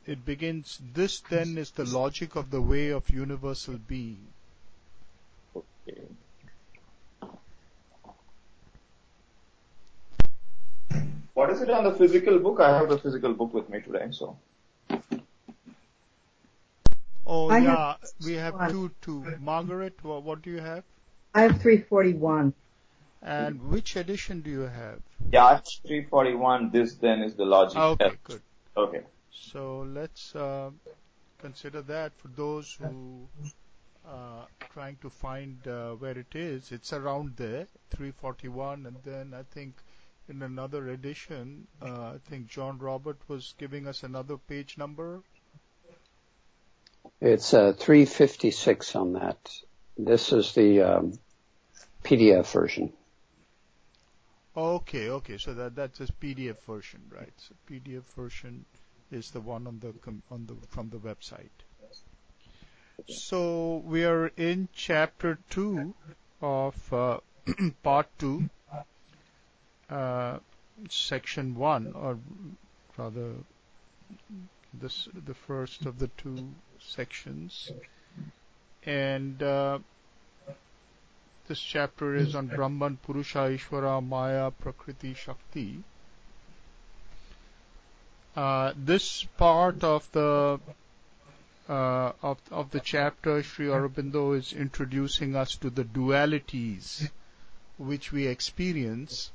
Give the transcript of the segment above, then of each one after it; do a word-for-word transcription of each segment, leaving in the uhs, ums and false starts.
it begins, this then is the logic of the way of universal being. Okay. What is it on the physical book? I have the physical book with me today, so. Oh, I yeah, have we have two, two. Margaret, what, what do you have? I have three forty-one. And which edition do you have? Yeah, I have three forty-one. This then is the logic. Okay, good. Okay. So let's uh, consider that for those who are trying to find uh, where it is. It's around there, three forty-one, and then I think in another edition, uh, I think John Robert was giving us another page number. It's uh, three fifty-six on that. This is the um, P D F version. Okay, okay. So that that's a P D F version, right? So P D F version is the one on the on the from the website. So we are in chapter two of uh, part two, uh, section one, or rather, this the first of the two sections, and uh, this chapter is on Brahman, Purusha, Ishvara, Maya, Prakriti, Shakti. Uh, this part of the uh, of of the chapter, Sri Aurobindo is introducing us to the dualities which we experience,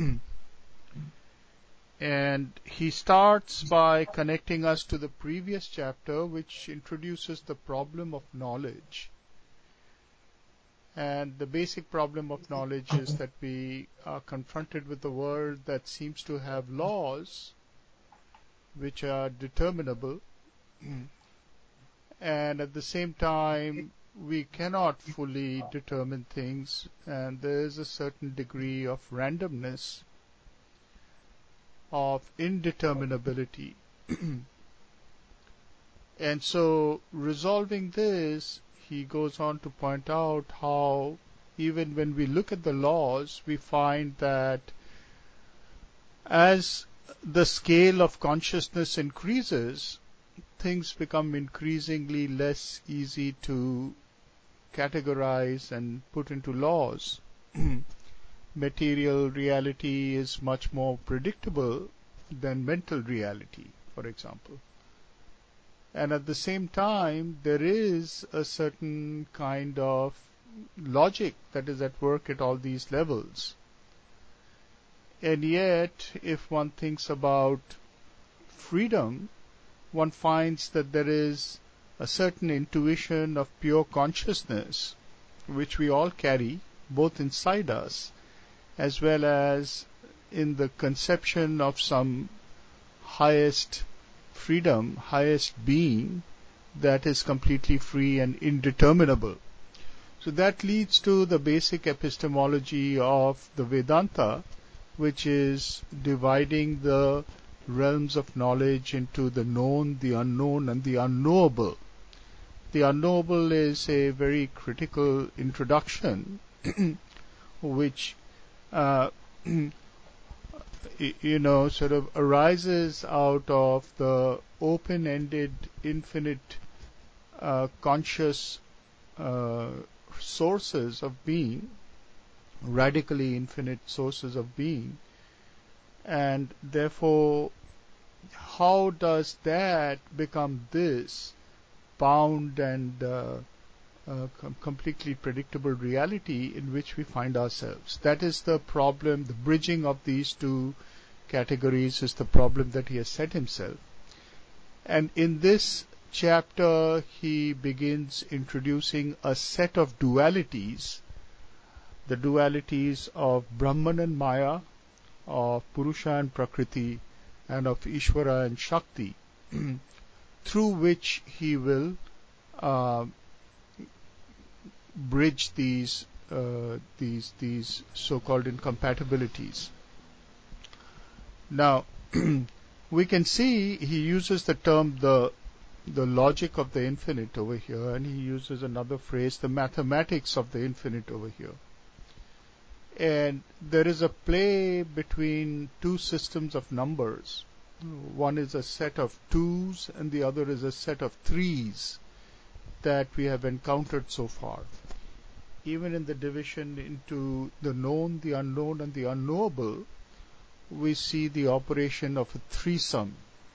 and he starts by connecting us to the previous chapter, which introduces the problem of knowledge. And the basic problem of knowledge is that we are confronted with a world that seems to have laws which are determinable, and at the same time we cannot fully determine things, and there is a certain degree of randomness, of indeterminability. And so resolving this, he goes on to point out how even when we look at the laws, we find that as the scale of consciousness increases, things become increasingly less easy to categorize and put into laws. Material reality is much more predictable than mental reality, for example. And at the same time, there is a certain kind of logic that is at work at all these levels. And yet, if one thinks about freedom, one finds that there is a certain intuition of pure consciousness, which we all carry, both inside us, as well as in the conception of some highest freedom, highest being that is completely free and indeterminable. So that leads to the basic epistemology of the Vedanta, which is dividing the realms of knowledge into the known, the unknown, and the unknowable. The unknowable is a very critical introduction, which uh, you know, sort of arises out of the open-ended, infinite, uh, conscious uh, sources of being, radically infinite sources of being, and therefore, how does that become this bound and uh, uh, com- completely predictable reality in which we find ourselves? That is the problem. The bridging of these two categories is the problem that he has set himself. And in this chapter, he begins introducing a set of dualities, the dualities of Brahman and Maya, of Purusha and Prakriti, and of Ishvara and Shakti, through which he will uh, bridge these uh, these these so-called incompatibilities. Now, we can see he uses the term the the logic of the infinite over here, and he uses another phrase, the mathematics of the infinite over here. And there is a play between two systems of numbers, One is a set of twos and the other is a set of threes that we have encountered so far. Even in the division into the known, the unknown, and the unknowable, we see the operation of a threesome.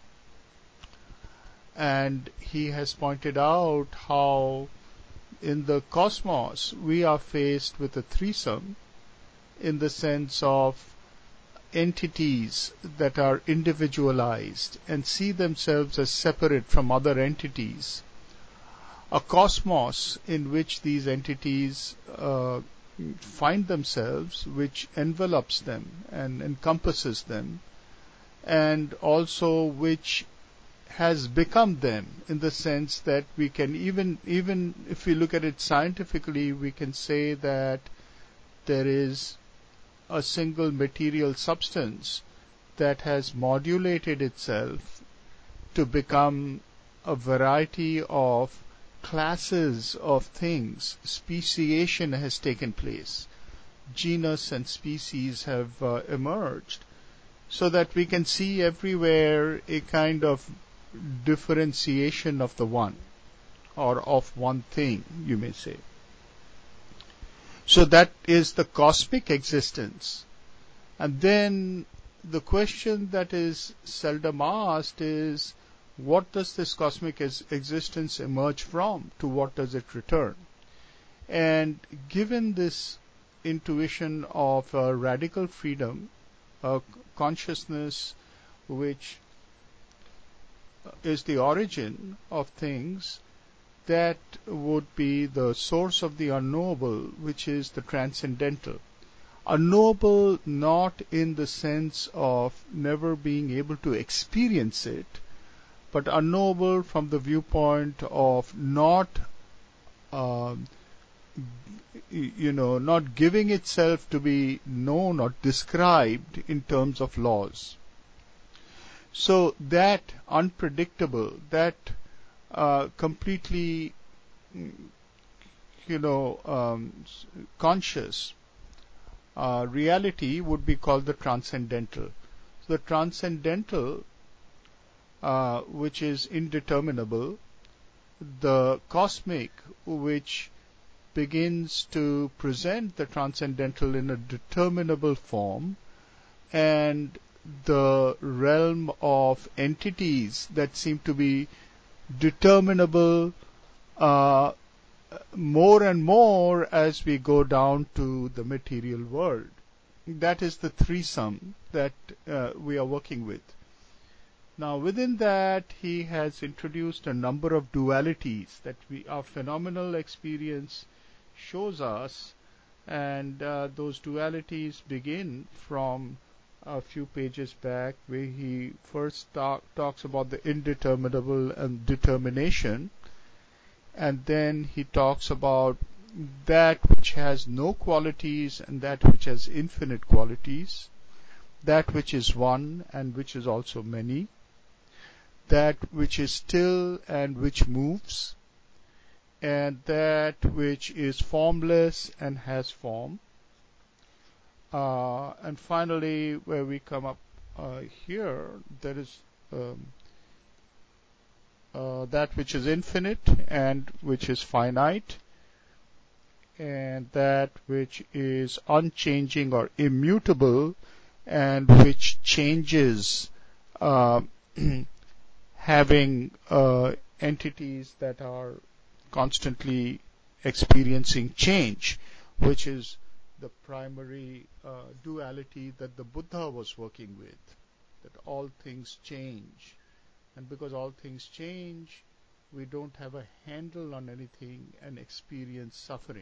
And he has pointed out how in the cosmos we are faced with a threesome in the sense of entities that are individualized and see themselves as separate from other entities. A cosmos in which these entities uh, find themselves, which envelops them and encompasses them, and also which has become them, in the sense that we can even, even if we look at it scientifically, we can say that there is a single material substance that has modulated itself to become a variety of classes of things. Speciation has taken place. Genus and species have uh, emerged, so that we can see everywhere a kind of differentiation of the one, or of one thing, you may say. So that is the cosmic existence. And then the question that is seldom asked is, what does this cosmic ex- existence emerge from? To what does it return? And given this intuition of uh, radical freedom, a consciousness which is the origin of things, that would be the source of the unknowable, which is the transcendental. Unknowable not in the sense of never being able to experience it, but unknowable from the viewpoint of not, um, you know, not giving itself to be known or described in terms of laws. So that unpredictable, that uh, completely, you know, um, conscious uh, reality would be called the transcendental. The transcendental, uh, which is indeterminable, the cosmic, which begins to present the transcendental in a determinable form, and the realm of entities that seem to be determinable uh, more and more as we go down to the material world. That is the threesome that uh, we are working with. Now, within that, he has introduced a number of dualities that we, our phenomenal experience shows us, and uh, those dualities begin from a few pages back, where he first talk, talks about the indeterminable and determination, and then he talks about that which has no qualities and that which has infinite qualities, that which is one and which is also many, that which is still and which moves, and that which is formless and has form. Uh, and finally, where we come up uh, here, there is um, uh, that which is infinite and which is finite, and that which is unchanging or immutable and which changes, uh, having uh, entities that are constantly experiencing change, which is the primary uh, duality that the Buddha was working with, that all things change. And because all things change, we don't have a handle on anything and experience suffering.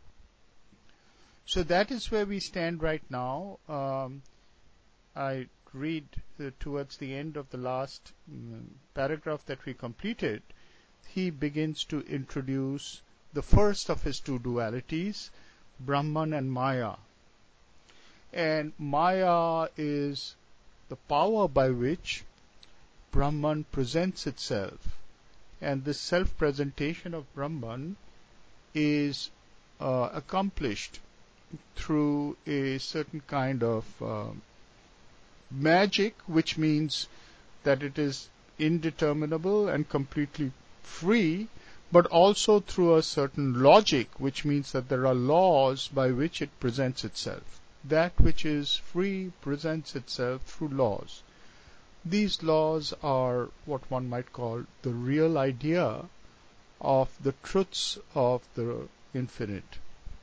So that is where we stand right now. Um, I read uh, towards the end of the last um, paragraph that we completed, he begins to introduce the first of his two dualities, Brahman and Maya. And Maya is the power by which Brahman presents itself. And this self-presentation of Brahman is uh, accomplished through a certain kind of uh, magic, which means that it is indeterminable and completely free, but also through a certain logic, which means that there are laws by which it presents itself. That which is free presents itself through laws. These laws are what one might call the real idea of the truths of the infinite.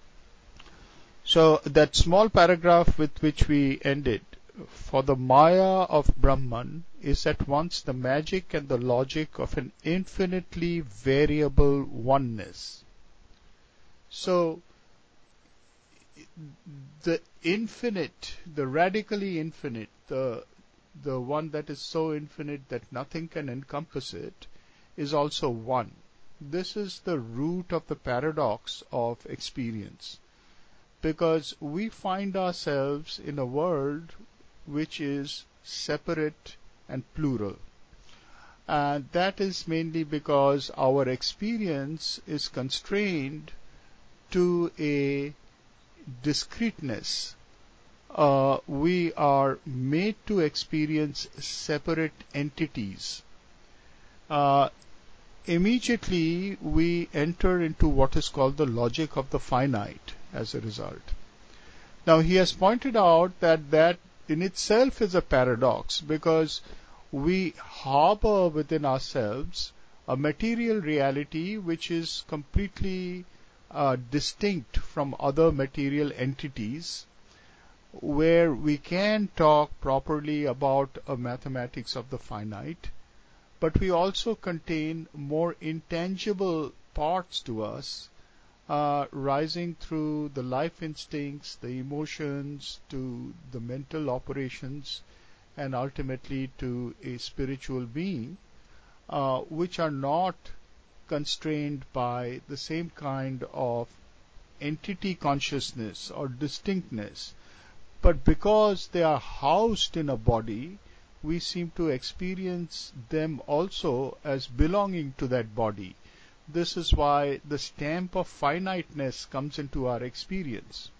So that small paragraph with which we ended, for the Maya of Brahman is at once the magic and the logic of an infinitely variable oneness. So the infinite, the radically infinite, the the one that is so infinite that nothing can encompass it, is also one. This is the root of the paradox of experience, because we find ourselves in a world which is separate and plural. And that is mainly because our experience is constrained to a discreteness. Uh, we are made to experience separate entities. Uh, immediately we enter into what is called the logic of the finite as a result. Now he has pointed out that that in itself is a paradox, because we harbor within ourselves a material reality which is completely uh, distinct from other material entities, where we can talk properly about a mathematics of the finite, but we also contain more intangible parts to us, uh, rising through the life instincts, the emotions, to the mental operations, and ultimately to a spiritual being, uh, which are not constrained by the same kind of entity consciousness or distinctness. But because they are housed in a body, we seem to experience them also as belonging to that body. This is why the stamp of finiteness comes into our experience.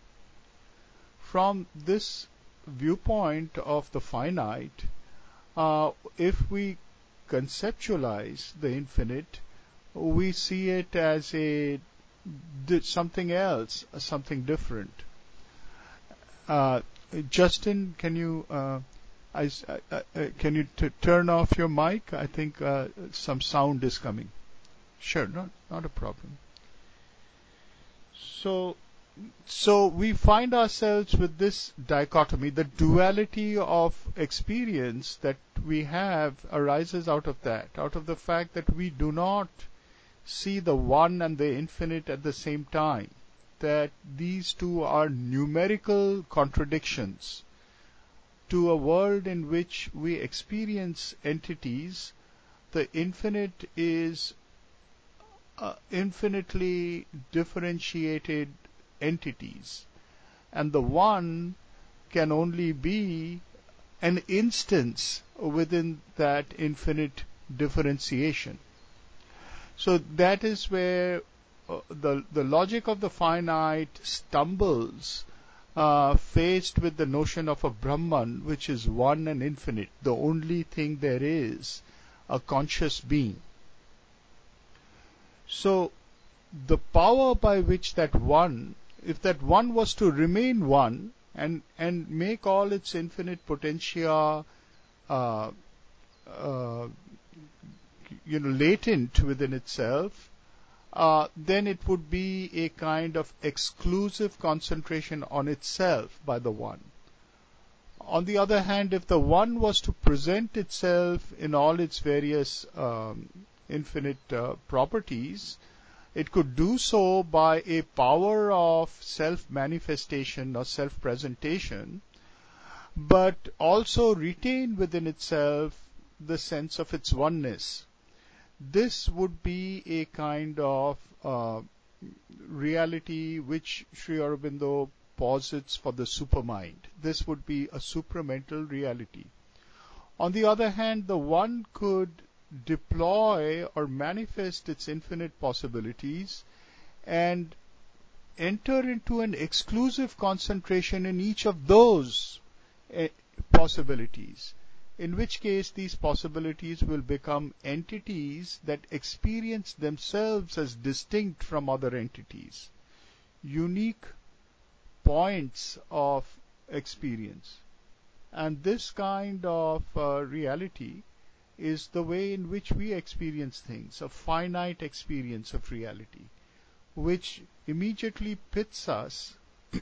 From this viewpoint of the finite, uh, if we conceptualize the infinite, we see it as a something else, something different. Uh, Justin, can you uh, I, I, I, can you t- turn off your mic? I think uh, some sound is coming. Sure, not not a problem. So, so we find ourselves with this dichotomy. The duality of experience that we have arises out of that, out of the fact that we do not see the one and the infinite at the same time, that these two are numerical contradictions to a world in which we experience entities. The infinite is uh, infinitely differentiated entities, and the one can only be an instance within that infinite differentiation. So that is where uh, the the logic of the finite stumbles, uh, faced with the notion of a Brahman, which is one and infinite, the only thing there is, a conscious being. So the power by which that one, if that one was to remain one and and make all its infinite potentia uh, uh, you know, latent within itself, uh, then it would be a kind of exclusive concentration on itself by the one. On the other hand, if the one was to present itself in all its various um, infinite uh, properties, it could do so by a power of self-manifestation or self-presentation, but also retain within itself the sense of its oneness. This would be a kind of uh, reality which Sri Aurobindo posits for the supermind. This would be a supramental reality. On the other hand, the one could deploy or manifest its infinite possibilities and enter into an exclusive concentration in each of those uh, possibilities. in which case these possibilities will become entities that experience themselves as distinct from other entities, unique points of experience. And this kind of uh, reality is the way in which we experience things, a finite experience of reality, which immediately pits us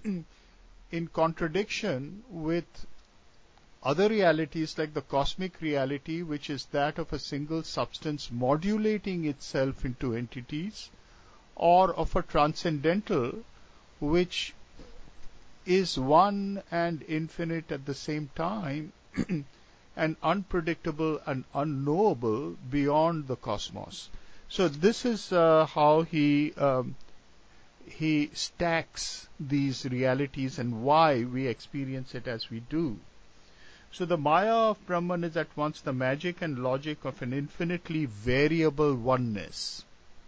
in contradiction with other realities like the cosmic reality, which is that of a single substance modulating itself into entities, or of a transcendental, which is one and infinite at the same time, and unpredictable and unknowable beyond the cosmos. So this is uh, how he um, he stacks these realities and why we experience it as we do. So the Maya of Brahman is at once the magic and logic of an infinitely variable oneness.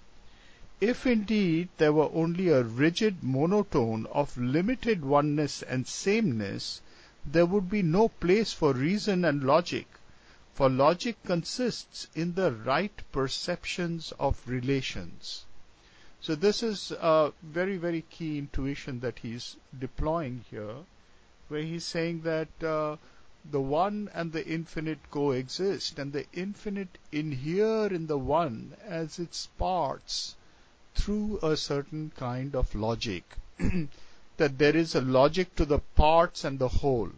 If indeed there were only a rigid monotone of limited oneness and sameness, there would be no place for reason and logic, for logic consists in the right perceptions of relations. So this is a very, very key intuition that he's deploying here, where he's saying that uh, the one and the infinite coexist, and the infinite inhere in the one as its parts through a certain kind of logic, that there is a logic to the parts and the whole.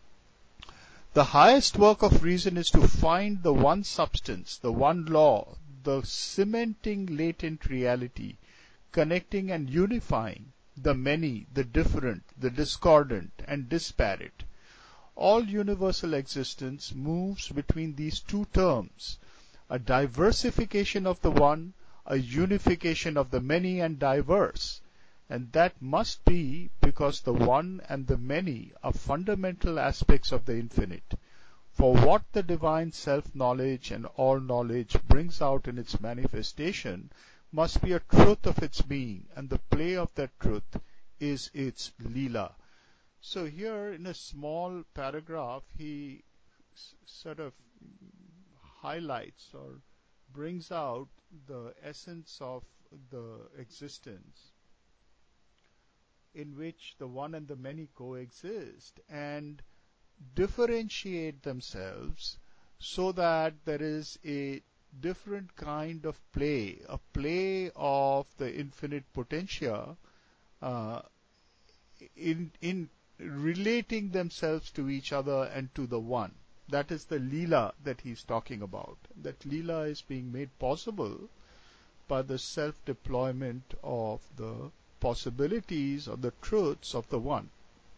The highest work of reason is to find the one substance, the one law, the cementing latent reality, connecting and unifying the many, the different, the discordant and disparate. All universal existence moves between these two terms, a diversification of the one, a unification of the many and diverse, and that must be because the one and the many are fundamental aspects of the infinite. For what the divine self-knowledge and all-knowledge brings out in its manifestation must be a truth of its being, and the play of that truth is its Leela. So here in a small paragraph, he s- sort of highlights or brings out the essence of the existence in which the one and the many coexist and differentiate themselves so that there is a different kind of play, a play of the infinite potentia uh, in, in relating themselves to each other and to the one. That is the Leela that he's talking about. That Leela is being made possible by the self-deployment of the possibilities or the truths of the one.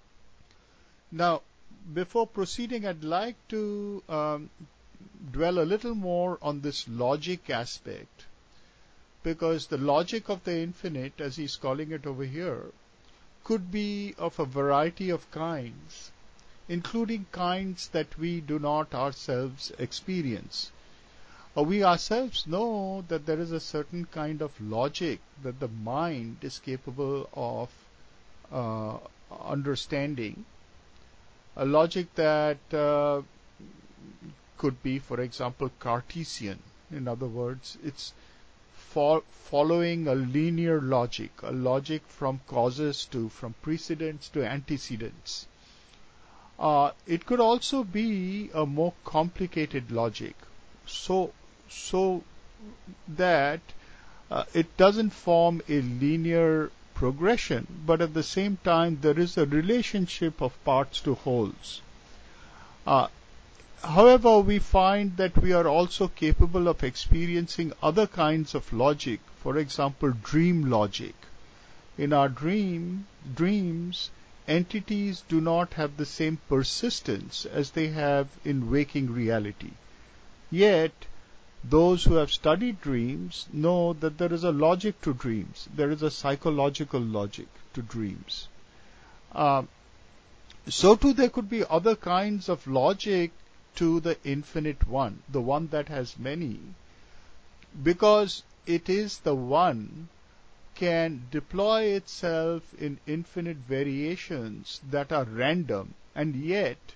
Now, before proceeding, I'd like to um, dwell a little more on this logic aspect, because the logic of the infinite, as he's calling it over here, could be of a variety of kinds, including kinds that we do not ourselves experience. Uh, we ourselves know that there is a certain kind of logic that the mind is capable of uh, understanding, a logic that uh, could be, for example, Cartesian. In other words, it's fo- following a linear logic, a logic from causes to, from precedents to antecedents. Uh, it could also be a more complicated logic, so so that uh, it doesn't form a linear progression, but at the same time there is a relationship of parts to wholes. Uh, however, we find that we are also capable of experiencing other kinds of logic, for example, dream logic. In our dream dreams, entities do not have the same persistence as they have in waking reality. Yet, those who have studied dreams know that there is a logic to dreams. There is a psychological logic to dreams. Uh, so too there could be other kinds of logic to the infinite one, the one that has many, because it is the one can deploy itself in infinite variations that are random and yet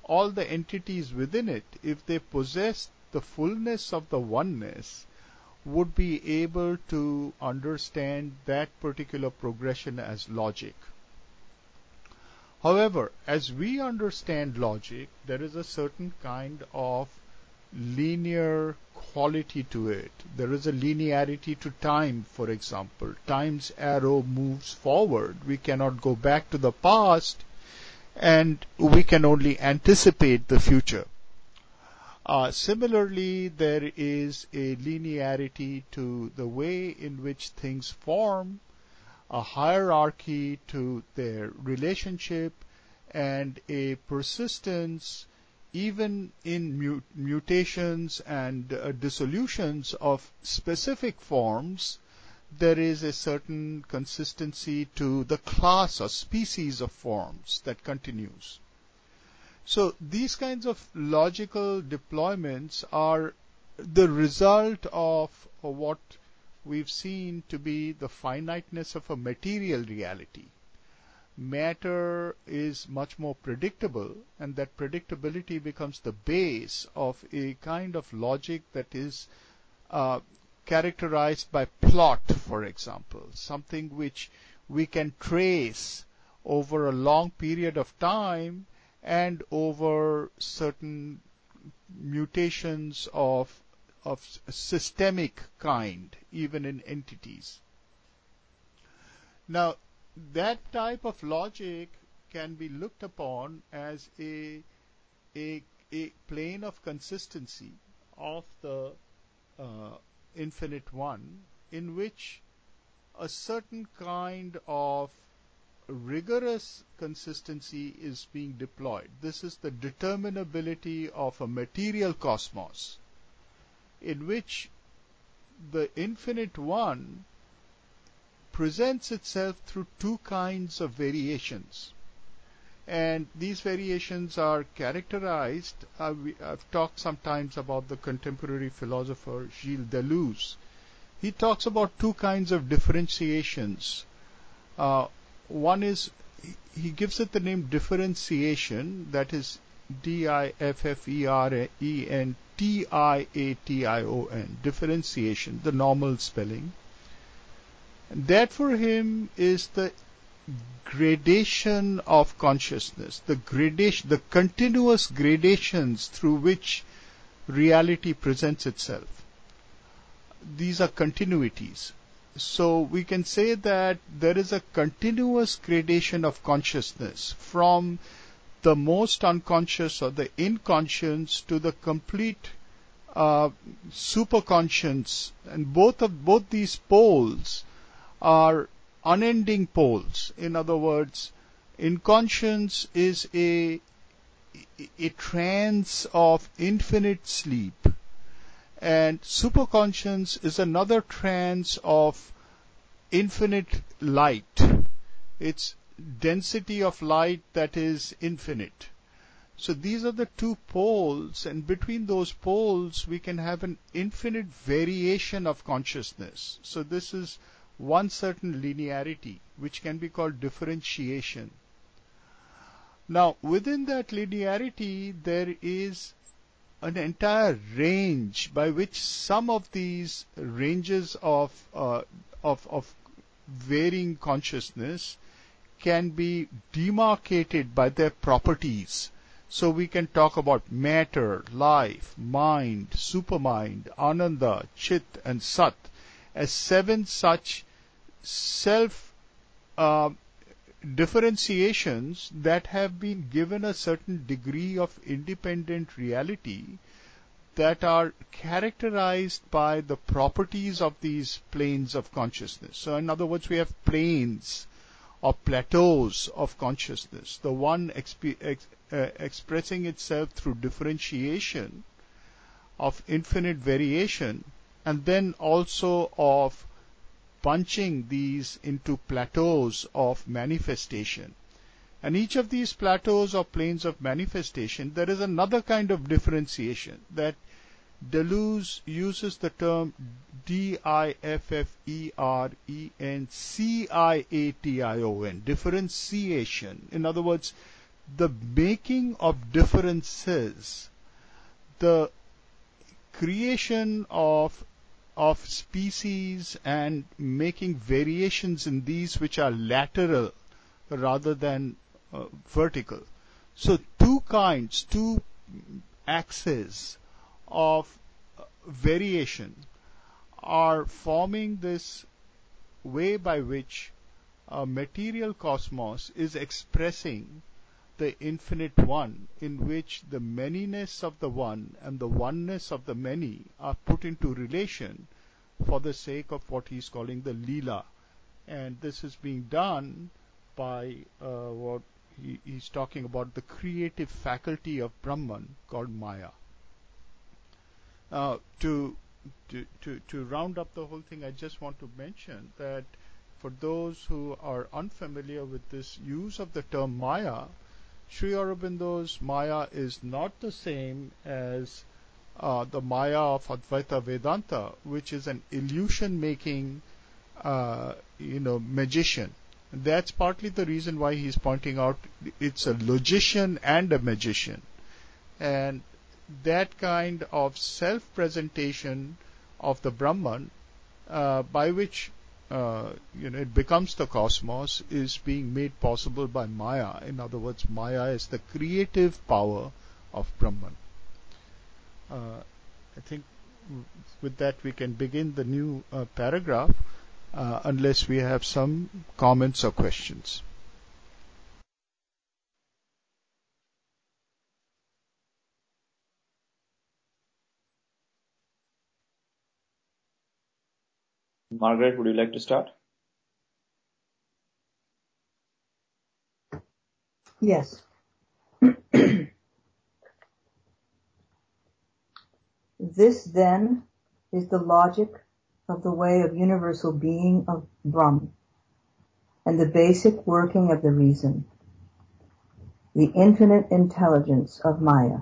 all the entities within it, if they possess the fullness of the oneness, would be able to understand that particular progression as logic. However, as we understand logic, there is a certain kind of linear quality to it. There is a linearity to time, for example. Time's arrow moves forward. We cannot go back to the past, and we can only anticipate the future. Uh, similarly, there is a linearity to the way in which things form, a hierarchy to their relationship, and a persistence even in mut- mutations and uh, dissolutions of specific forms. There is a certain consistency to the class or species of forms that continues. So these kinds of logical deployments are the result of what we've seen to be the finiteness of a material reality. Matter is much more predictable, and that predictability becomes the base of a kind of logic that is uh, characterized by plot, for example, something which we can trace over a long period of time and over certain mutations of of systemic kind, even in entities. Now, that type of logic can be looked upon as a a, a plane of consistency of the uh, infinite one, in which a certain kind of rigorous consistency is being deployed. This is the determinability of a material cosmos, in which the infinite one presents itself through two kinds of variations. And these variations are characterized, uh, we, I've talked sometimes about the contemporary philosopher Gilles Deleuze. He talks about two kinds of differentiations. Uh, one is, he gives it the name differentiation, that is D I F F E R E N T I A T I O N, differentiation, the normal spelling. And that for him is the gradation of consciousness, the gradation, the continuous gradations through which reality presents itself. These are continuities. So we can say that there is a continuous gradation of consciousness from the most unconscious or the inconscious to the complete uh, superconscious, and both of both these poles are unending poles. In other words, inconscience is a a trance of infinite sleep, and superconscious is another trance of infinite light. It's density of light that is infinite. So these are the two poles, and between those poles we can have an infinite variation of consciousness. So this is one certain linearity, which can be called differentiation. Now, within that linearity, there is an entire range by which some of these ranges of uh, of, of varying consciousness can be demarcated by their properties. So we can talk about matter, life, mind, supermind, ananda, chit, and sat as seven such self uh, differentiations that have been given a certain degree of independent reality, that are characterized by the properties of these planes of consciousness. So in other words, we have planes or plateaus of consciousness, the one exp- ex- uh, expressing itself through differentiation of infinite variation, and then also of bunching these into plateaus of manifestation. And each of these plateaus or planes of manifestation, there is another kind of differentiation that Deleuze uses the term D I F F E R E N C I A T I O N, differentiation. In other words, the making of differences, the creation of of species and making variations in these which are lateral rather than uh, vertical. So two kinds, two axes of uh, variation are forming this way by which a material cosmos is expressing the infinite one, in which the manyness of the one and the oneness of the many are put into relation for the sake of what he's calling the Leela. And this is being done by uh, what he, he's talking about, the creative faculty of Brahman called Maya. Uh, to, to, to, to round up the whole thing, I just want to mention that for those who are unfamiliar with this use of the term Maya, Sri Aurobindo's Maya is not the same as uh, the Maya of Advaita Vedanta, which is an illusion-making, uh, you know, magician. And that's partly the reason why he's pointing out it's a logician and a magician. And that kind of self-presentation of the Brahman, uh, by which Uh, you know, it becomes the cosmos, is being made possible by Maya. In other words, Maya is the creative power of Brahman. Uh, I think with that we can begin the new uh, paragraph, uh, unless we have some comments or questions. Margaret, would you like to start? Yes. This, then, is the logic of the way of universal being of Brahman, and the basic working of the reason, the infinite intelligence of Maya.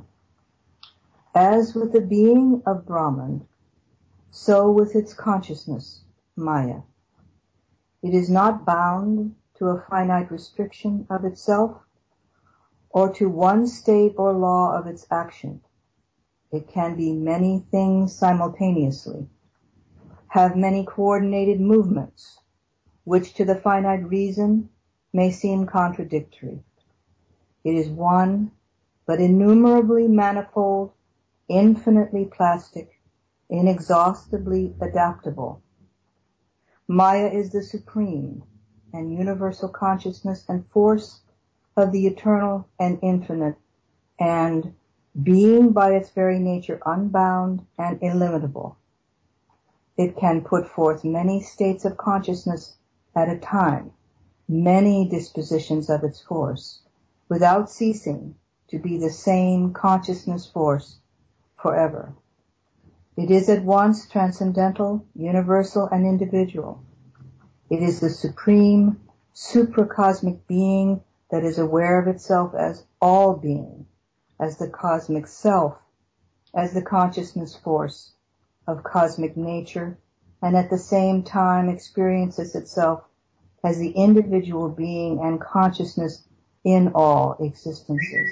As with the being of Brahman, so with its consciousness, Maya. It is not bound to a finite restriction of itself, or to one state or law of its action. It can be many things simultaneously, have many coordinated movements, which to the finite reason may seem contradictory. It is one, but innumerably manifold, infinitely plastic, inexhaustibly adaptable. Maya is the supreme and universal consciousness and force of the eternal and infinite, and being by its very nature unbound and illimitable. It can put forth many states of consciousness at a time, many dispositions of its force, without ceasing to be the same consciousness force forever. It is at once transcendental, universal, and individual. It is the supreme, supracosmic being that is aware of itself as all being, as the cosmic self, as the consciousness force of cosmic nature, and at the same time experiences itself as the individual being and consciousness in all existences.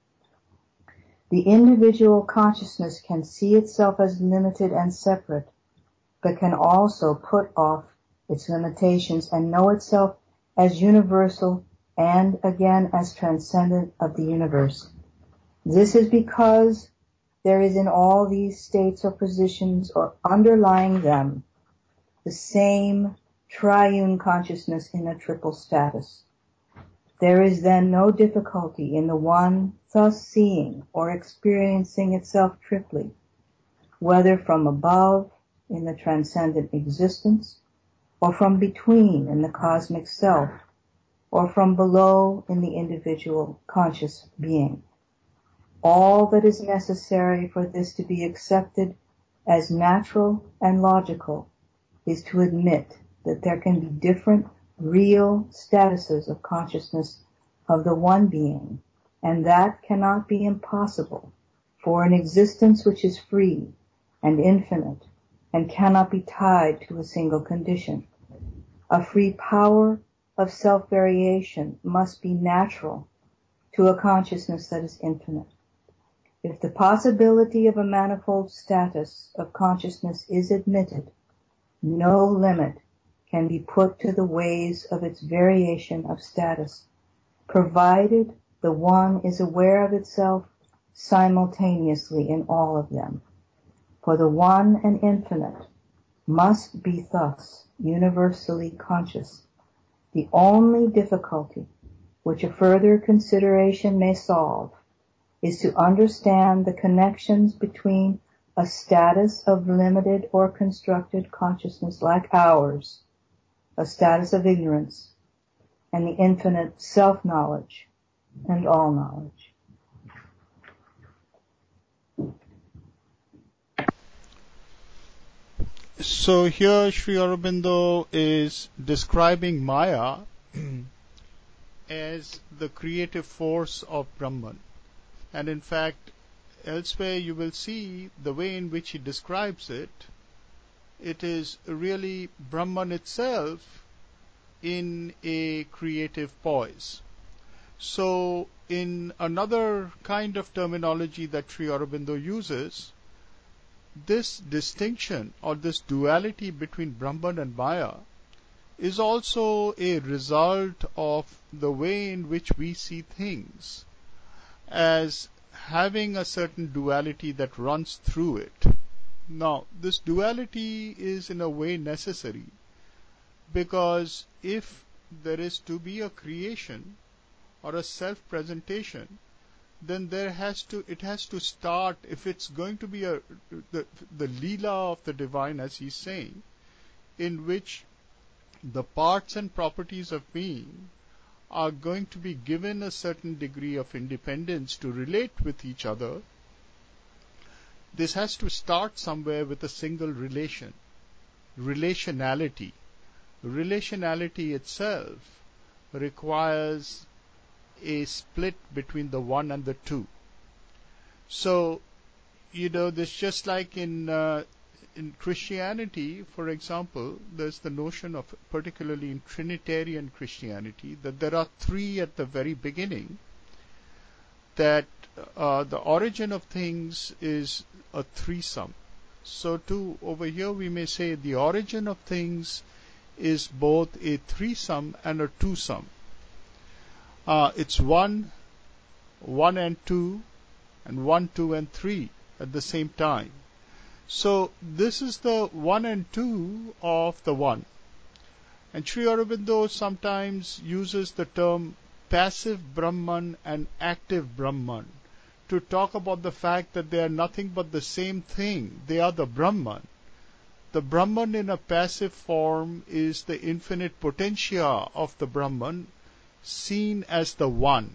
The individual consciousness can see itself as limited and separate, but can also put off its limitations and know itself as universal and again as transcendent of the universe. This is because there is in all these states or positions or underlying them the same triune consciousness in a triple status. There is then no difficulty in the one thus seeing or experiencing itself triply, whether from above in the transcendent existence, or from between in the cosmic self, or from below in the individual conscious being. All that is necessary for this to be accepted as natural and logical is to admit that there can be different real statuses of consciousness of the one being, and that cannot be impossible for an existence which is free and infinite and cannot be tied to a single condition. A free power of self-variation must be natural to a consciousness that is infinite. If the possibility of a manifold status of consciousness is admitted, no limit can be put to the ways of its variation of status, provided the one is aware of itself simultaneously in all of them. For the one and infinite must be thus universally conscious. The only difficulty which a further consideration may solve is to understand the connections between a status of limited or constructed consciousness like ours, a status of ignorance, and the infinite self-knowledge and all knowledge. So here Sri Aurobindo is describing Maya as the creative force of Brahman. And in fact, elsewhere you will see the way in which he describes it. It is really Brahman itself in a creative poise. So in another kind of terminology that Sri Aurobindo uses, this distinction or this duality between Brahman and Maya is also a result of the way in which we see things as having a certain duality that runs through it. Now, this duality is in a way necessary, because if there is to be a creation or a self-presentation, then there has to it has to start, if it's going to be a the, the Leela of the divine, as he's saying, in which the parts and properties of being are going to be given a certain degree of independence to relate with each other. This has to start somewhere with a single relation, relationality. Relationality itself requires a split between the one and the two. So, you know, this just like in uh, in Christianity, for example, there's the notion of, particularly in Trinitarian Christianity, that there are three at the very beginning, that uh, the origin of things is a threesome. So too, over here we may say the origin of things is both a threesome and a twosome. Uh, it's one, one and two, and one, two, and three at the same time. So this is the one and two of the one. And Sri Aurobindo sometimes uses the term passive Brahman and active Brahman to talk about the fact that they are nothing but the same thing. They are the Brahman. The Brahman in a passive form is the infinite potentia of the Brahman, seen as the one.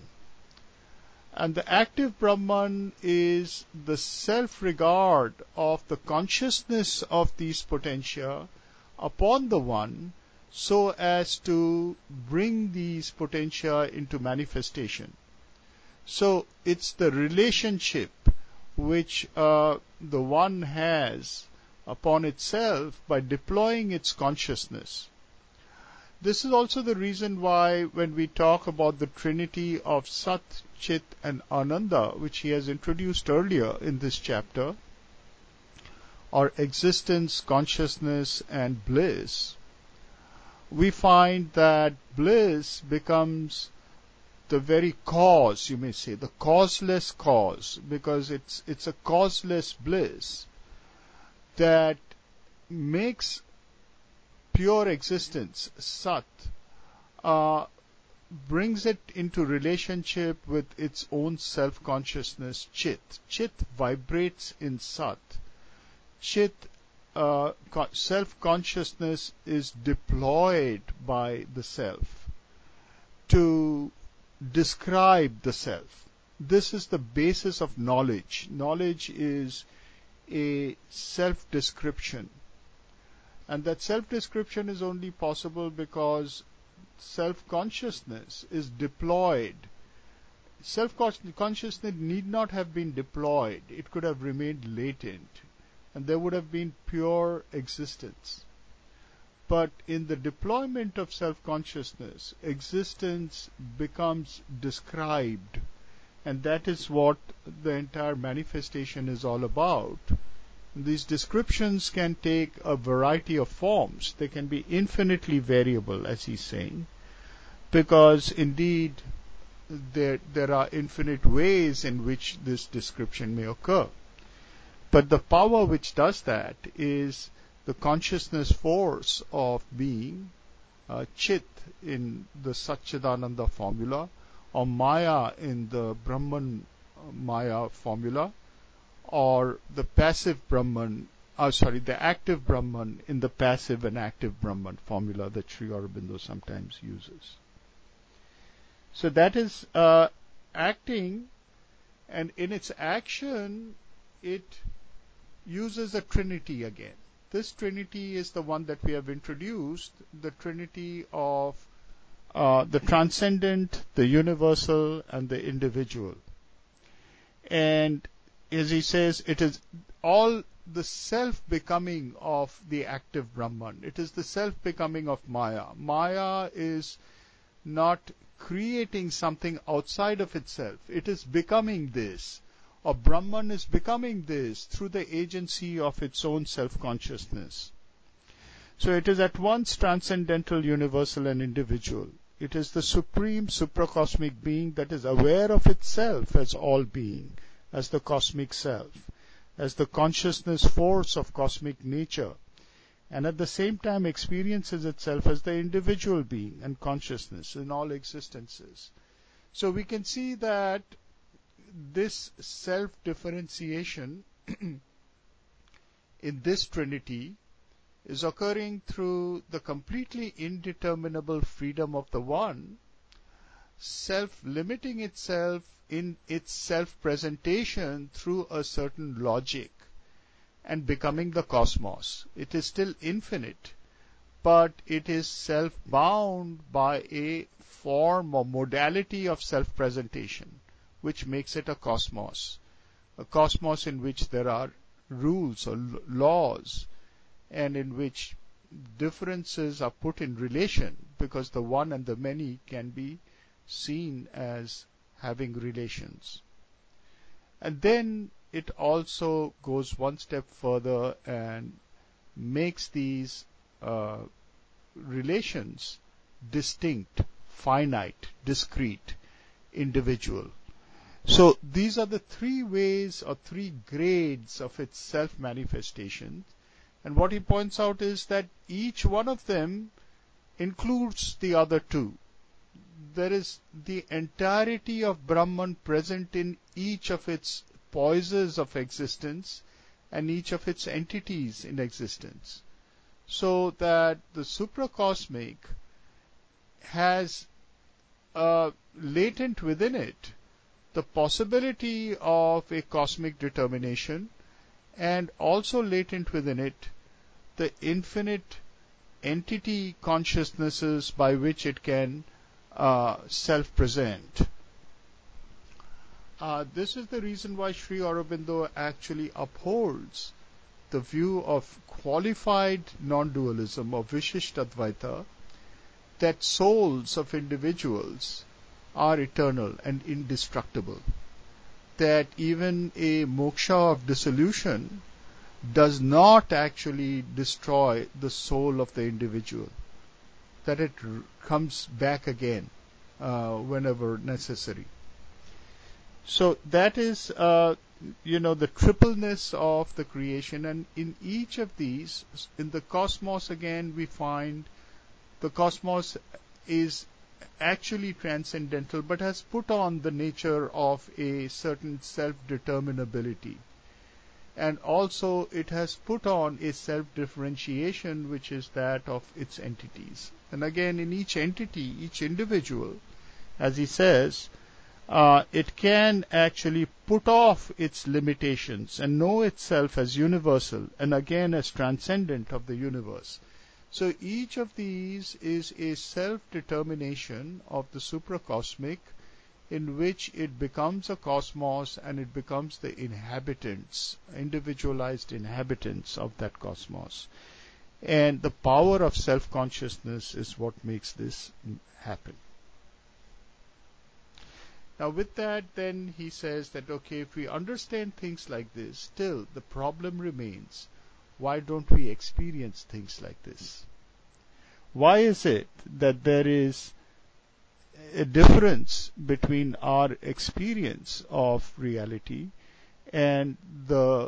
And the active Brahman is the self-regard of the consciousness of these potentia upon the one, so as to bring these potentia into manifestation. So it's the relationship which uh, the one has upon itself by deploying its consciousness. This is also the reason why when we talk about the trinity of Sat, Chit and Ananda, which he has introduced earlier in this chapter, or existence, consciousness and bliss, we find that bliss becomes the very cause, you may say, the causeless cause, because it's it's a causeless bliss that makes pure existence, Sat, uh, brings it into relationship with its own self-consciousness, Chit. Chit vibrates in Sat. Chit, uh, self-consciousness is deployed by the self to describe the self. This is the basis of knowledge. Knowledge is a self-description. And that self-description is only possible because self-consciousness is deployed. Self-consciousness need not have been deployed. It could have remained latent, and there would have been pure existence. But in the deployment of self-consciousness, existence becomes described, and that is what the entire manifestation is all about. These descriptions can take a variety of forms. They can be infinitely variable, as he's saying, because indeed there, there are infinite ways in which this description may occur. But the power which does that is the consciousness force of being, uh, Chit in the Satchidananda formula, or Maya in the Brahman Maya formula, or the passive Brahman, uh, sorry, the active Brahman in the passive and active Brahman formula that Sri Aurobindo sometimes uses. So that is uh, acting, and in its action, it uses a trinity again. This trinity is the one that we have introduced, the trinity of uh, the transcendent, the universal, and the individual. And as he says, it is all the self-becoming of the active Brahman. It is the self-becoming of Maya. Maya is not creating something outside of itself. It is becoming this. Or Brahman is becoming this through the agency of its own self-consciousness. So it is at once transcendental, universal, and individual. It is the supreme supracosmic being that is aware of itself as all being, as the cosmic self, as the consciousness force of cosmic nature, and at the same time experiences itself as the individual being and consciousness in all existences. So we can see that this self-differentiation in this trinity is occurring through the completely indeterminable freedom of the one, self-limiting itself in its self-presentation through a certain logic and becoming the cosmos. It is still infinite, but it is self-bound by a form or modality of self-presentation, which makes it a cosmos, a cosmos in which there are rules or laws, and in which differences are put in relation, because the one and the many can be seen as having relations. And then it also goes one step further and makes these uh, relations distinct, finite, discrete, individual. So these are the three ways or three grades of its self-manifestation. And what he points out is that each one of them includes the other two. There is the entirety of Brahman present in each of its poises of existence and each of its entities in existence. So that the supracosmic has uh, latent within it the possibility of a cosmic determination, and also latent within it the infinite entity consciousnesses by which it can uh, self-present. Uh, this is the reason why Sri Aurobindo actually upholds the view of qualified non-dualism of Vishishtadvaita, that souls of individuals are eternal and indestructible, that even a moksha of dissolution does not actually destroy the soul of the individual, that it r- comes back again uh, whenever necessary. So that is, uh, you know, the tripleness of the creation, and in each of these, in the cosmos again, we find the cosmos is actually transcendental, but has put on the nature of a certain self-determinability. And also it has put on a self-differentiation, which is that of its entities. And again, in each entity, each individual, as he says, uh, it can actually put off its limitations and know itself as universal and again as transcendent of the universe. So each of these is a self-determination of the supracosmic, in which it becomes a cosmos and it becomes the inhabitants, individualized inhabitants of that cosmos. And the power of self-consciousness is what makes this happen. Now with that, then he says that, okay, if we understand things like this, still the problem remains, why don't we experience things like this? Why is it that there is a difference between our experience of reality and the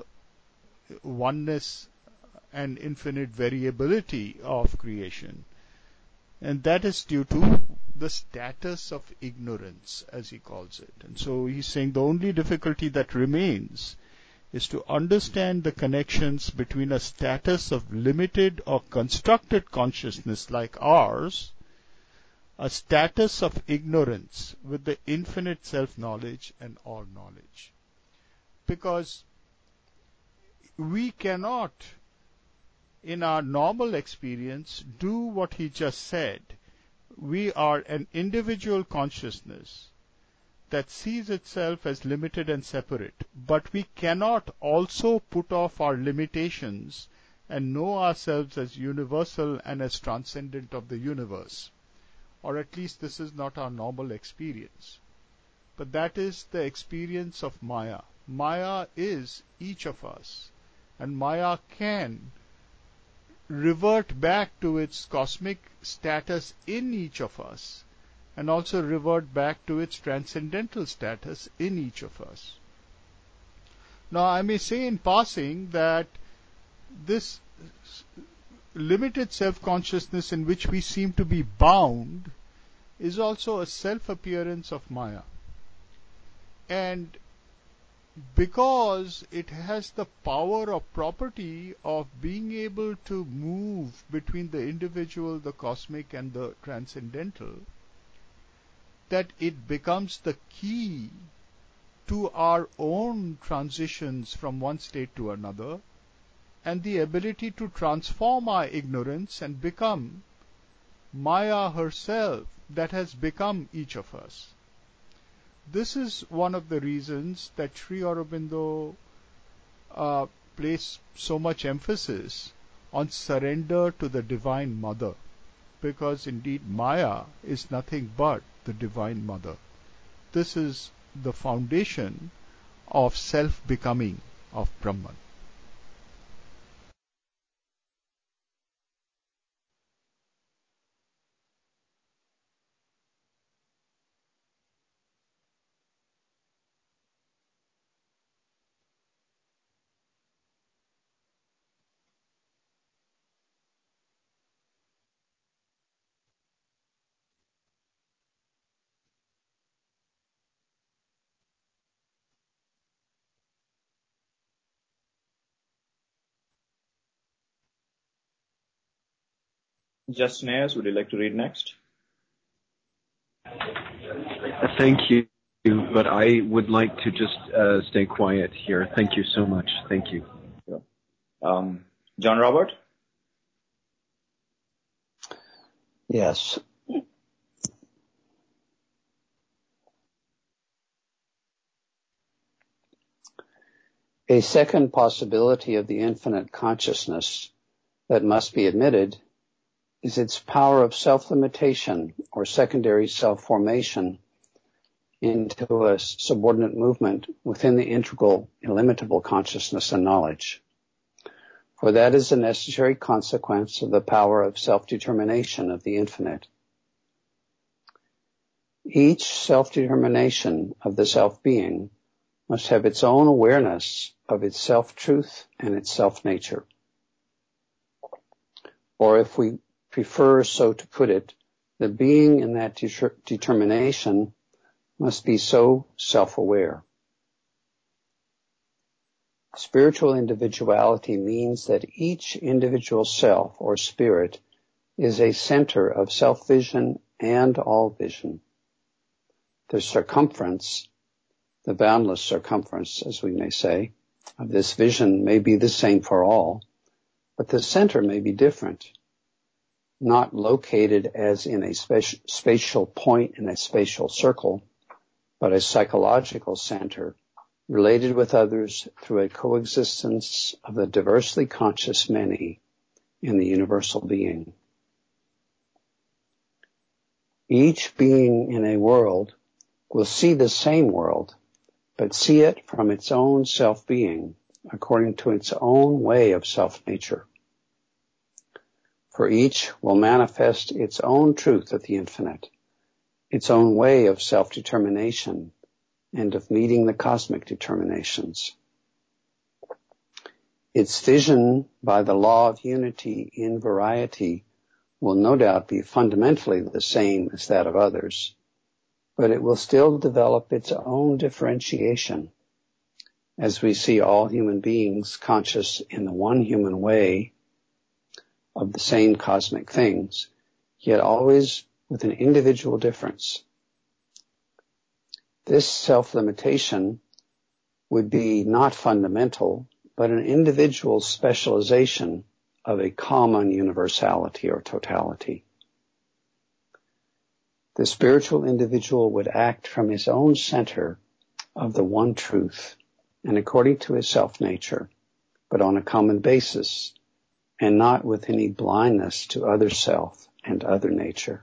oneness and infinite variability of creation? And that is due to the status of ignorance, as he calls it. And so he's saying the only difficulty that remains is to understand the connections between a status of limited or constructed consciousness like ours, a status of ignorance with the infinite self-knowledge and all knowledge. Because we cannot, in our normal experience, do what he just said. We are an individual consciousness that sees itself as limited and separate, but we cannot also put off our limitations and know ourselves as universal and as transcendent of the universe. Or at least this is not our normal experience. But that is the experience of Maya. Maya is each of us, and Maya can revert back to its cosmic status in each of us, and also revert back to its transcendental status in each of us. Now, I may say in passing that this limited self-consciousness in which we seem to be bound is also a self-appearance of Maya. And because it has the power or property of being able to move between the individual, the cosmic, and the transcendental, that it becomes the key to our own transitions from one state to another, and the ability to transform our ignorance and become Maya herself that has become each of us. This is one of the reasons that Sri Aurobindo uh, placed so much emphasis on surrender to the Divine Mother, because indeed Maya is nothing but the Divine Mother. This is the foundation of self-becoming of Brahman. Justinius, would you like to read next? Thank you, but I would like to just uh, stay quiet here. Thank you so much. Thank you. Sure. Um, John Robert? Yes. A second possibility of the infinite consciousness that must be admitted is its power of self-limitation or secondary self-formation into a subordinate movement within the integral, illimitable consciousness and knowledge. For that is a necessary consequence of the power of self-determination of the infinite. Each self-determination of the self-being must have its own awareness of its self-truth and its self-nature. Or if we prefer so to put it, the being in that de- determination must be so self-aware. Spiritual individuality means that each individual self or spirit is a center of self-vision and all vision. The circumference, the boundless circumference, as we may say, of this vision may be the same for all, but the center may be different, not located as in a spati- spatial point in a spatial circle, but a psychological center related with others through a coexistence of the diversely conscious many in the universal being. Each being in a world will see the same world, but see it from its own self-being, according to its own way of self-nature. For each will manifest its own truth of the infinite, its own way of self-determination and of meeting the cosmic determinations. Its vision by the law of unity in variety will no doubt be fundamentally the same as that of others, but it will still develop its own differentiation as we see all human beings conscious in the one human way of the same cosmic things, yet always with an individual difference. This self-limitation would be not fundamental, but an individual specialization of a common universality or totality. The spiritual individual would act from his own center of the one truth and according to his self-nature, but on a common basis and not with any blindness to other self and other nature.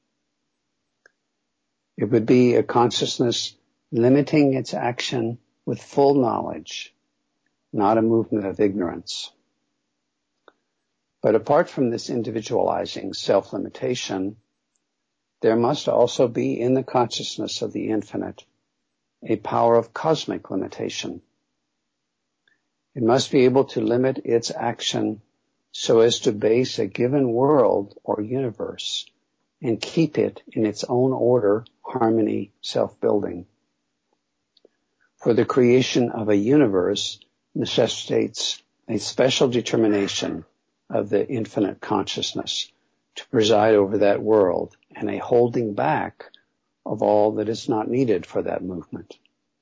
It would be a consciousness limiting its action with full knowledge, not a movement of ignorance. But apart from this individualizing self-limitation, there must also be in the consciousness of the infinite a power of cosmic limitation. It must be able to limit its action so as to base a given world or universe and keep it in its own order, harmony, self-building. For the creation of a universe necessitates a special determination of the infinite consciousness to preside over that world and a holding back of all that is not needed for that movement.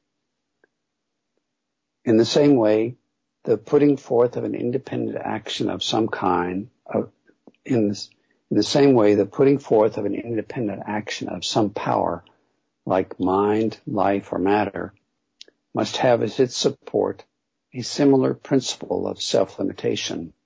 In the same way, the putting forth of an independent action of some kind, of, in, this, in the same way, the putting forth of an independent action of some power, like mind, life, or matter, must have as its support a similar principle of self-limitation.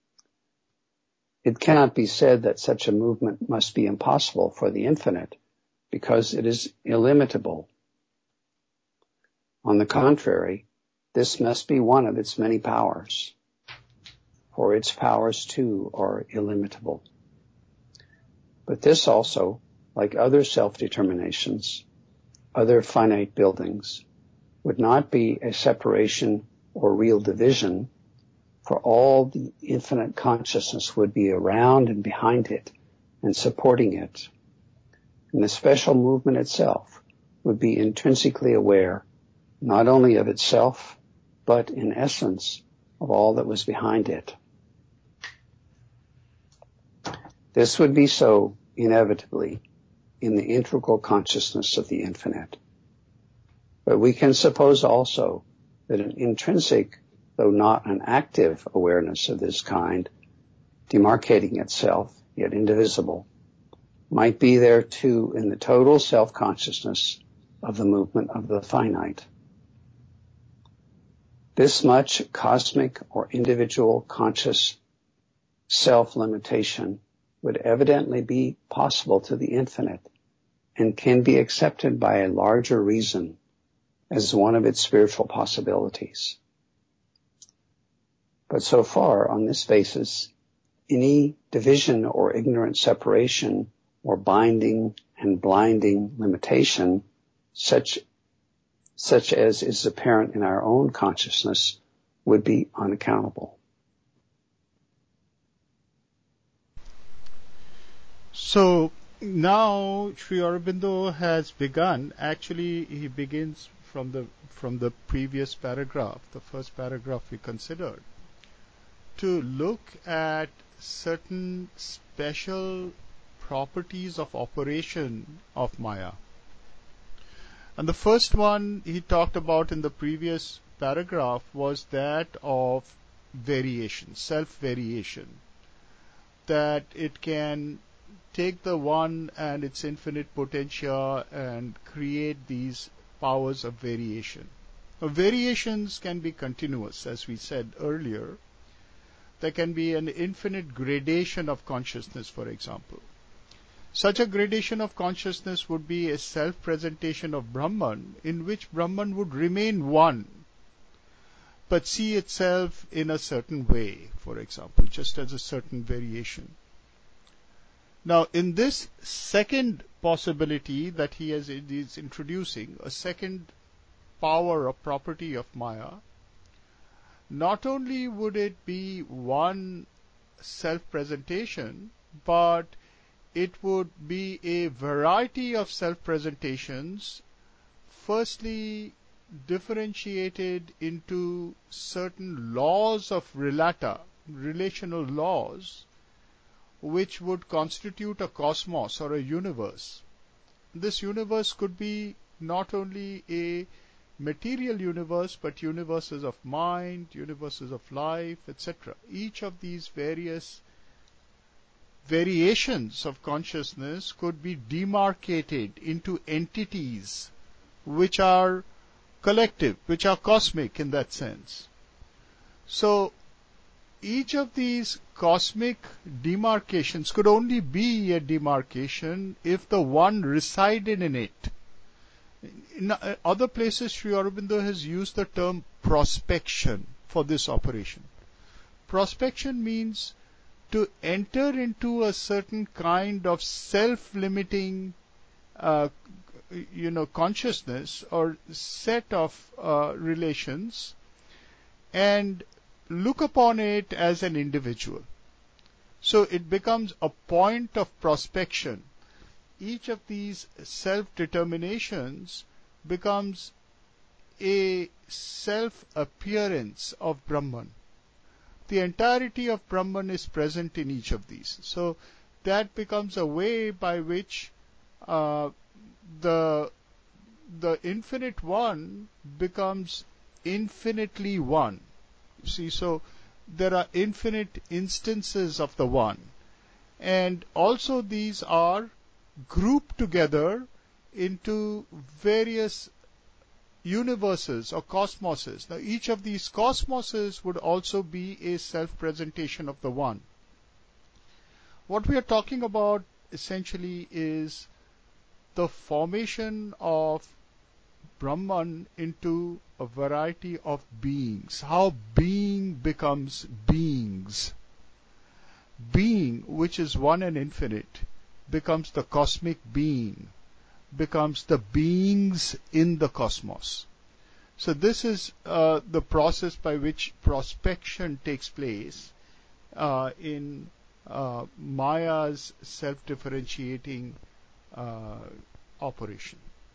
It cannot be said that such a movement must be impossible for the infinite, because it is illimitable. On the contrary, this must be one of its many powers, for its powers too are illimitable. But this also, like other self-determinations, other finite buildings, would not be a separation or real division, for all the infinite consciousness would be around and behind it and supporting it. And the special movement itself would be intrinsically aware not only of itself, but in essence of all that was behind it. This would be so inevitably in the integral consciousness of the infinite. But we can suppose also that an intrinsic, though not an active awareness of this kind, demarcating itself, yet indivisible, might be there too in the total self-consciousness of the movement of the finite. This much cosmic or individual conscious self-limitation would evidently be possible to the infinite and can be accepted by a larger reason as one of its spiritual possibilities. But so far, on this basis, any division or ignorant separation or binding and blinding limitation, such such as is apparent in our own consciousness, would be unaccountable. So now Sri Aurobindo has begun, actually he begins from the from the previous paragraph, the first paragraph we considered, to look at certain special properties of operation of Maya. And the first one he talked about in the previous paragraph was that of variation, self-variation, that it can take the one and its infinite potential and create these powers of variation. Now, variations can be continuous, as we said earlier. there can be an infinite gradation of consciousness, for example. Such a gradation of consciousness would be a self-presentation of Brahman, in which Brahman would remain one, but see itself in a certain way, for example, just as a certain variation. Now, in this second possibility that he is introducing, a second power or property of Maya, not only would it be one self-presentation, but it would be a variety of self-presentations, firstly differentiated into certain laws of relata, relational laws, which would constitute a cosmos or a universe. This universe could be not only a material universe, but universes of mind, universes of life, et cetera. Each of these various variations of consciousness could be demarcated into entities which are collective, which are cosmic in that sense. So, each of these cosmic demarcations could only be a demarcation if the one resided in it. In other places, Sri Aurobindo has used the term prospection for this operation. Prospection means to enter into a certain kind of self-limiting, uh, you know, consciousness or set of uh, relations and look upon it as an individual. So it becomes a point of prospection. Each of these self-determinations becomes a self-appearance of Brahman. The entirety of Brahman is present in each of these. So that becomes a way by which uh, the the infinite one becomes infinitely one. You see, so there are infinite instances of the one. And also these are grouped together into various universes or cosmoses. Now each of these cosmoses would also be a self-presentation of the one. What we are talking about essentially is the formation of Brahman into a variety of beings. How being becomes beings. Being, which is one and infinite, becomes the cosmic being, becomes the beings in the cosmos. So this is uh, the process by which prospection takes place uh, in uh, Maya's self-differentiating uh, operation.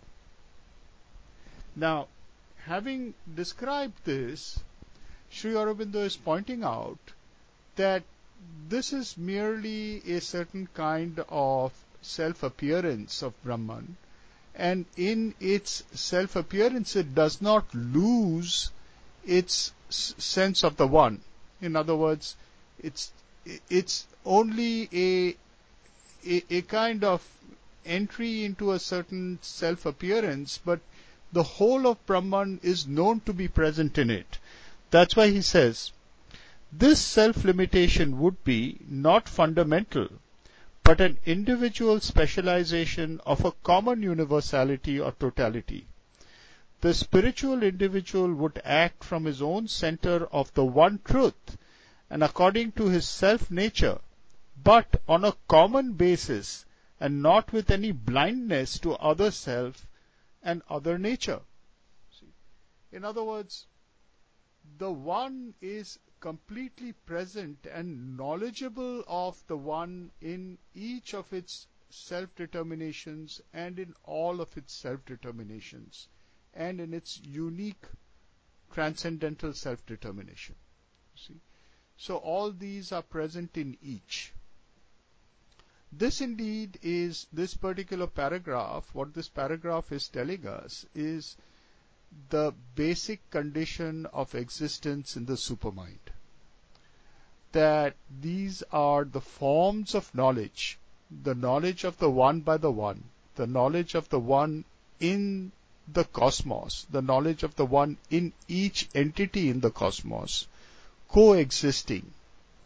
Now, having described this, Sri Aurobindo is pointing out that this is merely a certain kind of self-appearance of Brahman, and in its self-appearance it does not lose its sense of the one. In other words, it's it's only a a, a kind of entry into a certain self-appearance, but the whole of Brahman is known to be present in it. That's why he says, this self-limitation would be not fundamental, but an individual specialization of a common universality or totality. The spiritual individual would act from his own center of the one truth and according to his self-nature, but on a common basis and not with any blindness to other self and other nature. See? In other words, the one is completely present and knowledgeable of the one in each of its self-determinations and in all of its self-determinations and in its unique transcendental self-determination. See? So all these are present in each. This indeed is, this particular paragraph, what this paragraph is telling us is the basic condition of existence in the supermind. That these are the forms of knowledge, the knowledge of the one by the one, the knowledge of the one in the cosmos, the knowledge of the one in each entity in the cosmos, coexisting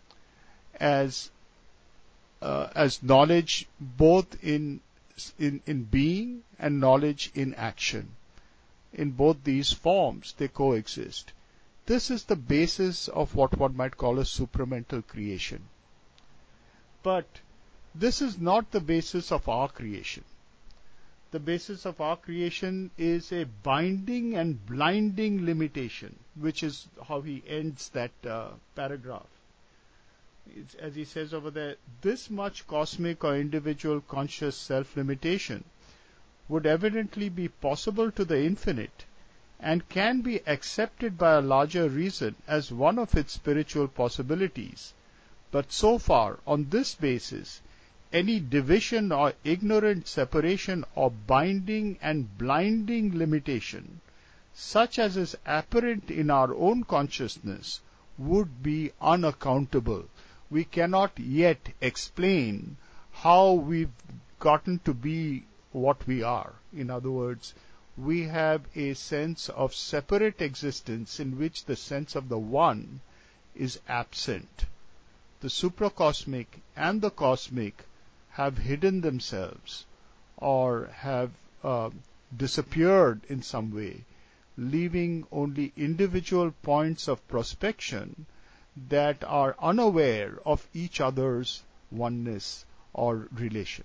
as uh, as knowledge both in, in in being and knowledge in action. In both these forms, they coexist. This is the basis of what one might call a supramental creation. But this is not the basis of our creation. The basis of our creation is a binding and blinding limitation, which is how he ends that uh, paragraph. It's, as he says over there, this much cosmic or individual conscious self-limitation would evidently be possible to the infinite and can be accepted by a larger reason as one of its spiritual possibilities. But so far, on this basis, any division or ignorant separation or binding and blinding limitation, such as is apparent in our own consciousness, would be unaccountable. We cannot yet explain how we've gotten to be what we are. In other words, we have a sense of separate existence in which the sense of the one is absent. The supracosmic and the cosmic have hidden themselves or have uh, disappeared in some way, leaving only individual points of prospection that are unaware of each other's oneness or relation.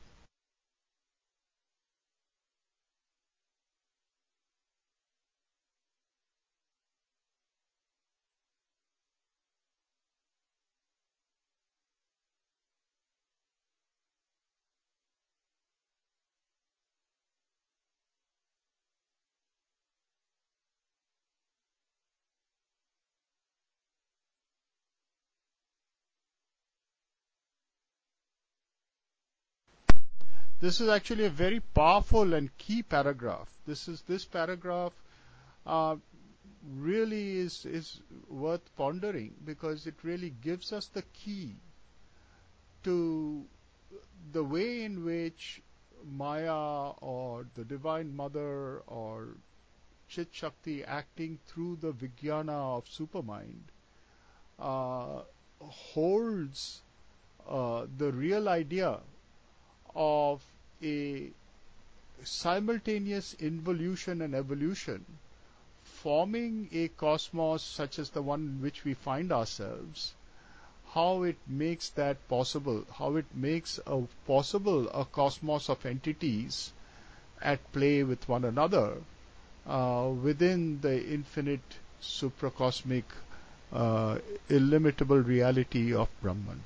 This is actually a very powerful and key paragraph. This is this paragraph uh, really is is worth pondering because it really gives us the key to the way in which Maya or the Divine Mother or Chit Shakti acting through the Vijnana of Supermind uh, holds uh, the real idea of a simultaneous involution and evolution, forming a cosmos such as the one in which we find ourselves, how it makes that possible, how it makes a possible a cosmos of entities at play with one another uh, within the infinite supracosmic uh, illimitable reality of Brahman.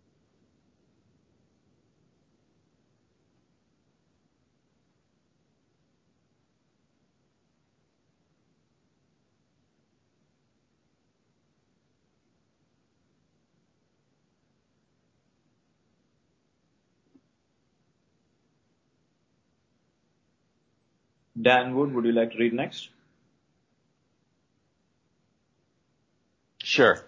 Dan Wood, would you like to read next? Sure.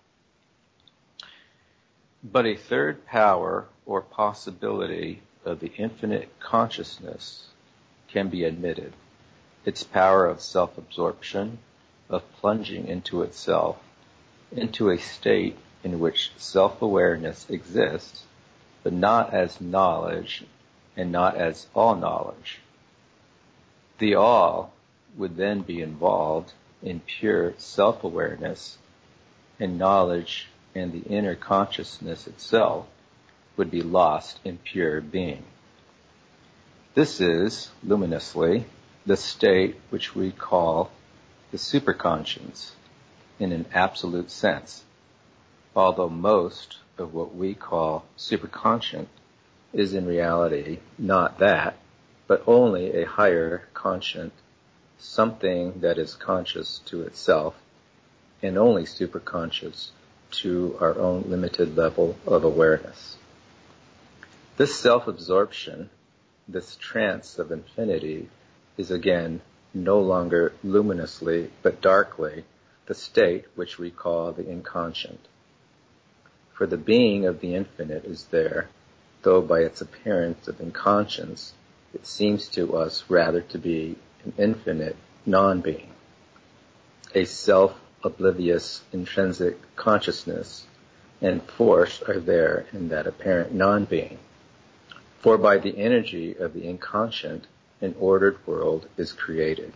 But a third power or possibility of the infinite consciousness can be admitted. Its power of self-absorption, of plunging into itself, into a state in which self-awareness exists, but not as knowledge and not as all knowledge. The all would then be involved in pure self-awareness, and knowledge and the inner consciousness itself would be lost in pure being. This is, luminously, the state which we call the superconscience in an absolute sense, although most of what we call superconscient is in reality not that, but only a higher conscient, something that is conscious to itself and only superconscious to our own limited level of awareness. This self-absorption, this trance of infinity, is again no longer luminously but darkly the state which we call the inconscient. For the being of the infinite is there, though by its appearance of inconscience it seems to us rather to be an infinite non-being, a self-oblivious intrinsic consciousness and force are there in that apparent non-being. For by the energy of the inconscient, an ordered world is created.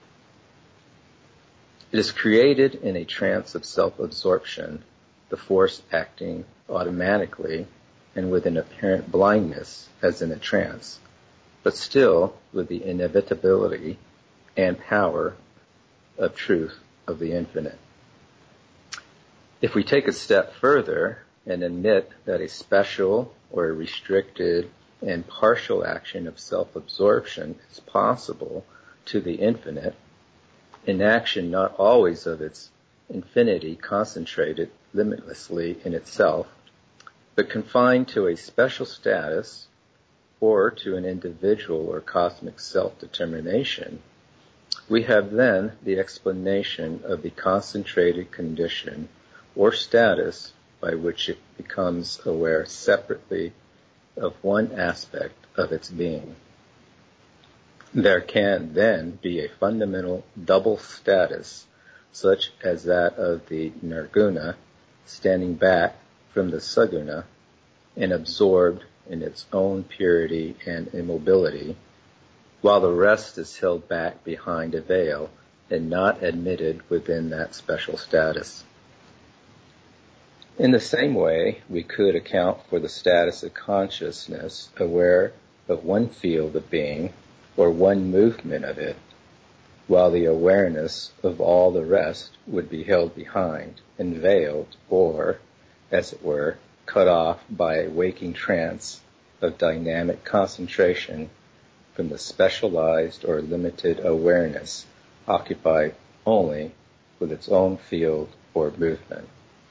It is created in a trance of self-absorption, the force acting automatically and with an apparent blindness as in a trance, but still with the inevitability and power of truth of the infinite. If we take a step further and admit that a special or a restricted and partial action of self-absorption is possible to the infinite, an action not always of its infinity concentrated limitlessly in itself, but confined to a special status or to an individual or cosmic self-determination, we have then the explanation of the concentrated condition or status by which it becomes aware separately of one aspect of its being. There can then be a fundamental double status, such as that of the nirguna, standing back from the saguna and absorbed in its own purity and immobility, while the rest is held back behind a veil and not admitted within that special status. In the same way, we could account for the status of consciousness aware of one field of being or one movement of it, while the awareness of all the rest would be held behind and veiled or, as it were, cut off by a waking trance of dynamic concentration from the specialized or limited awareness occupied only with its own field or movement.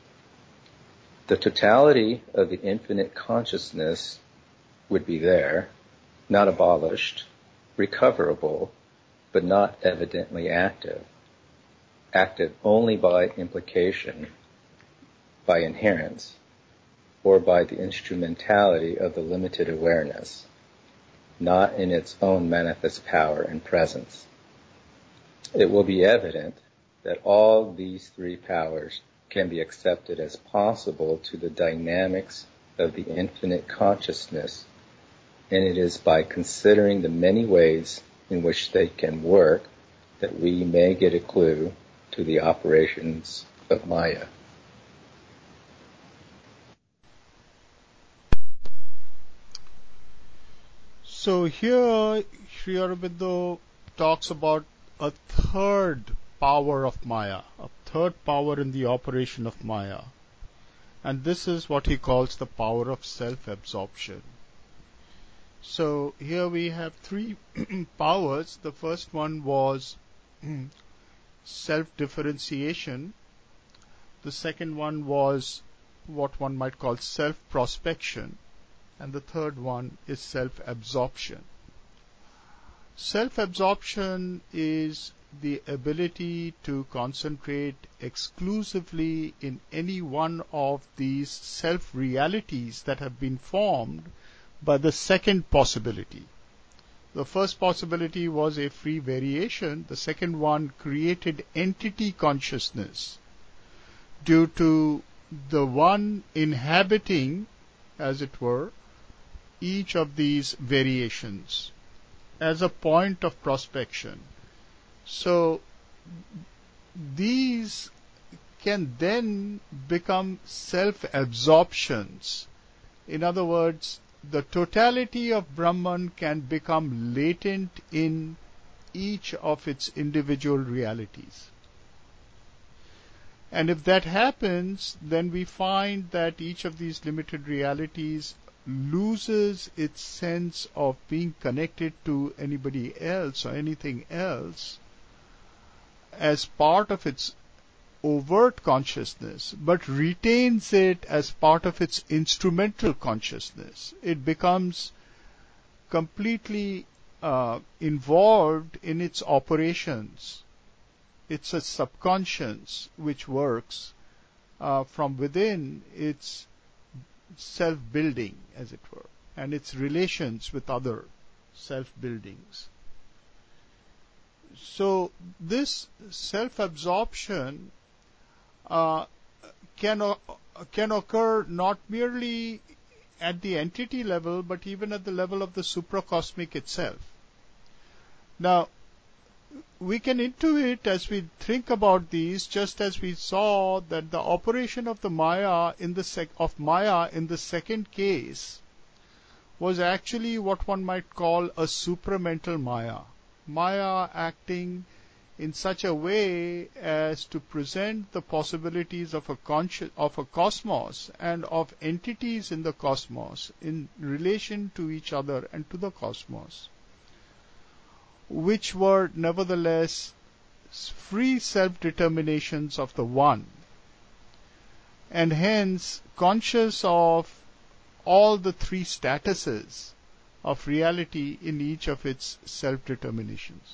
The totality of the infinite consciousness would be there, not abolished, recoverable, but not evidently active, active only by implication, by inherence, or by the instrumentality of the limited awareness, not in its own manifest power and presence. It will be evident that all these three powers can be accepted as possible to the dynamics of the infinite consciousness, and it is by considering the many ways in which they can work that we may get a clue to the operations of Maya. So here Sri Aurobindo talks about a third power of Maya, a third power in the operation of Maya. And this is what he calls the power of self-absorption. So here we have three powers. The first one was self-differentiation. The second one was what one might call self-prospection. And the third one is self-absorption. Self-absorption is the ability to concentrate exclusively in any one of these self-realities that have been formed by the second possibility. The first possibility was a free variation. The second one created entity consciousness due to the one inhabiting, as it were, each of these variations as a point of prospection. So these can then become self-absorptions. In other words, the totality of Brahman can become latent in each of its individual realities. And if that happens, then we find that each of these limited realities loses its sense of being connected to anybody else or anything else as part of its overt consciousness, but retains it as part of its instrumental consciousness. It becomes completely uh, involved in its operations. It's a subconscious which works uh, from within its self-building, as it were, and its relations with other self-buildings. So this self-absorption uh, can can occur not merely at the entity level, but even at the level of the supracosmic itself. Now, we can intuit as we think about these, just as we saw that the operation of the Maya in the sec- of Maya in the second case was actually what one might call a supramental Maya. Maya acting in such a way as to present the possibilities of a conscious, of a cosmos and of entities in the cosmos in relation to each other and to the cosmos, which were nevertheless free self-determinations of the One, and hence conscious of all the three statuses of reality in each of its self-determinations.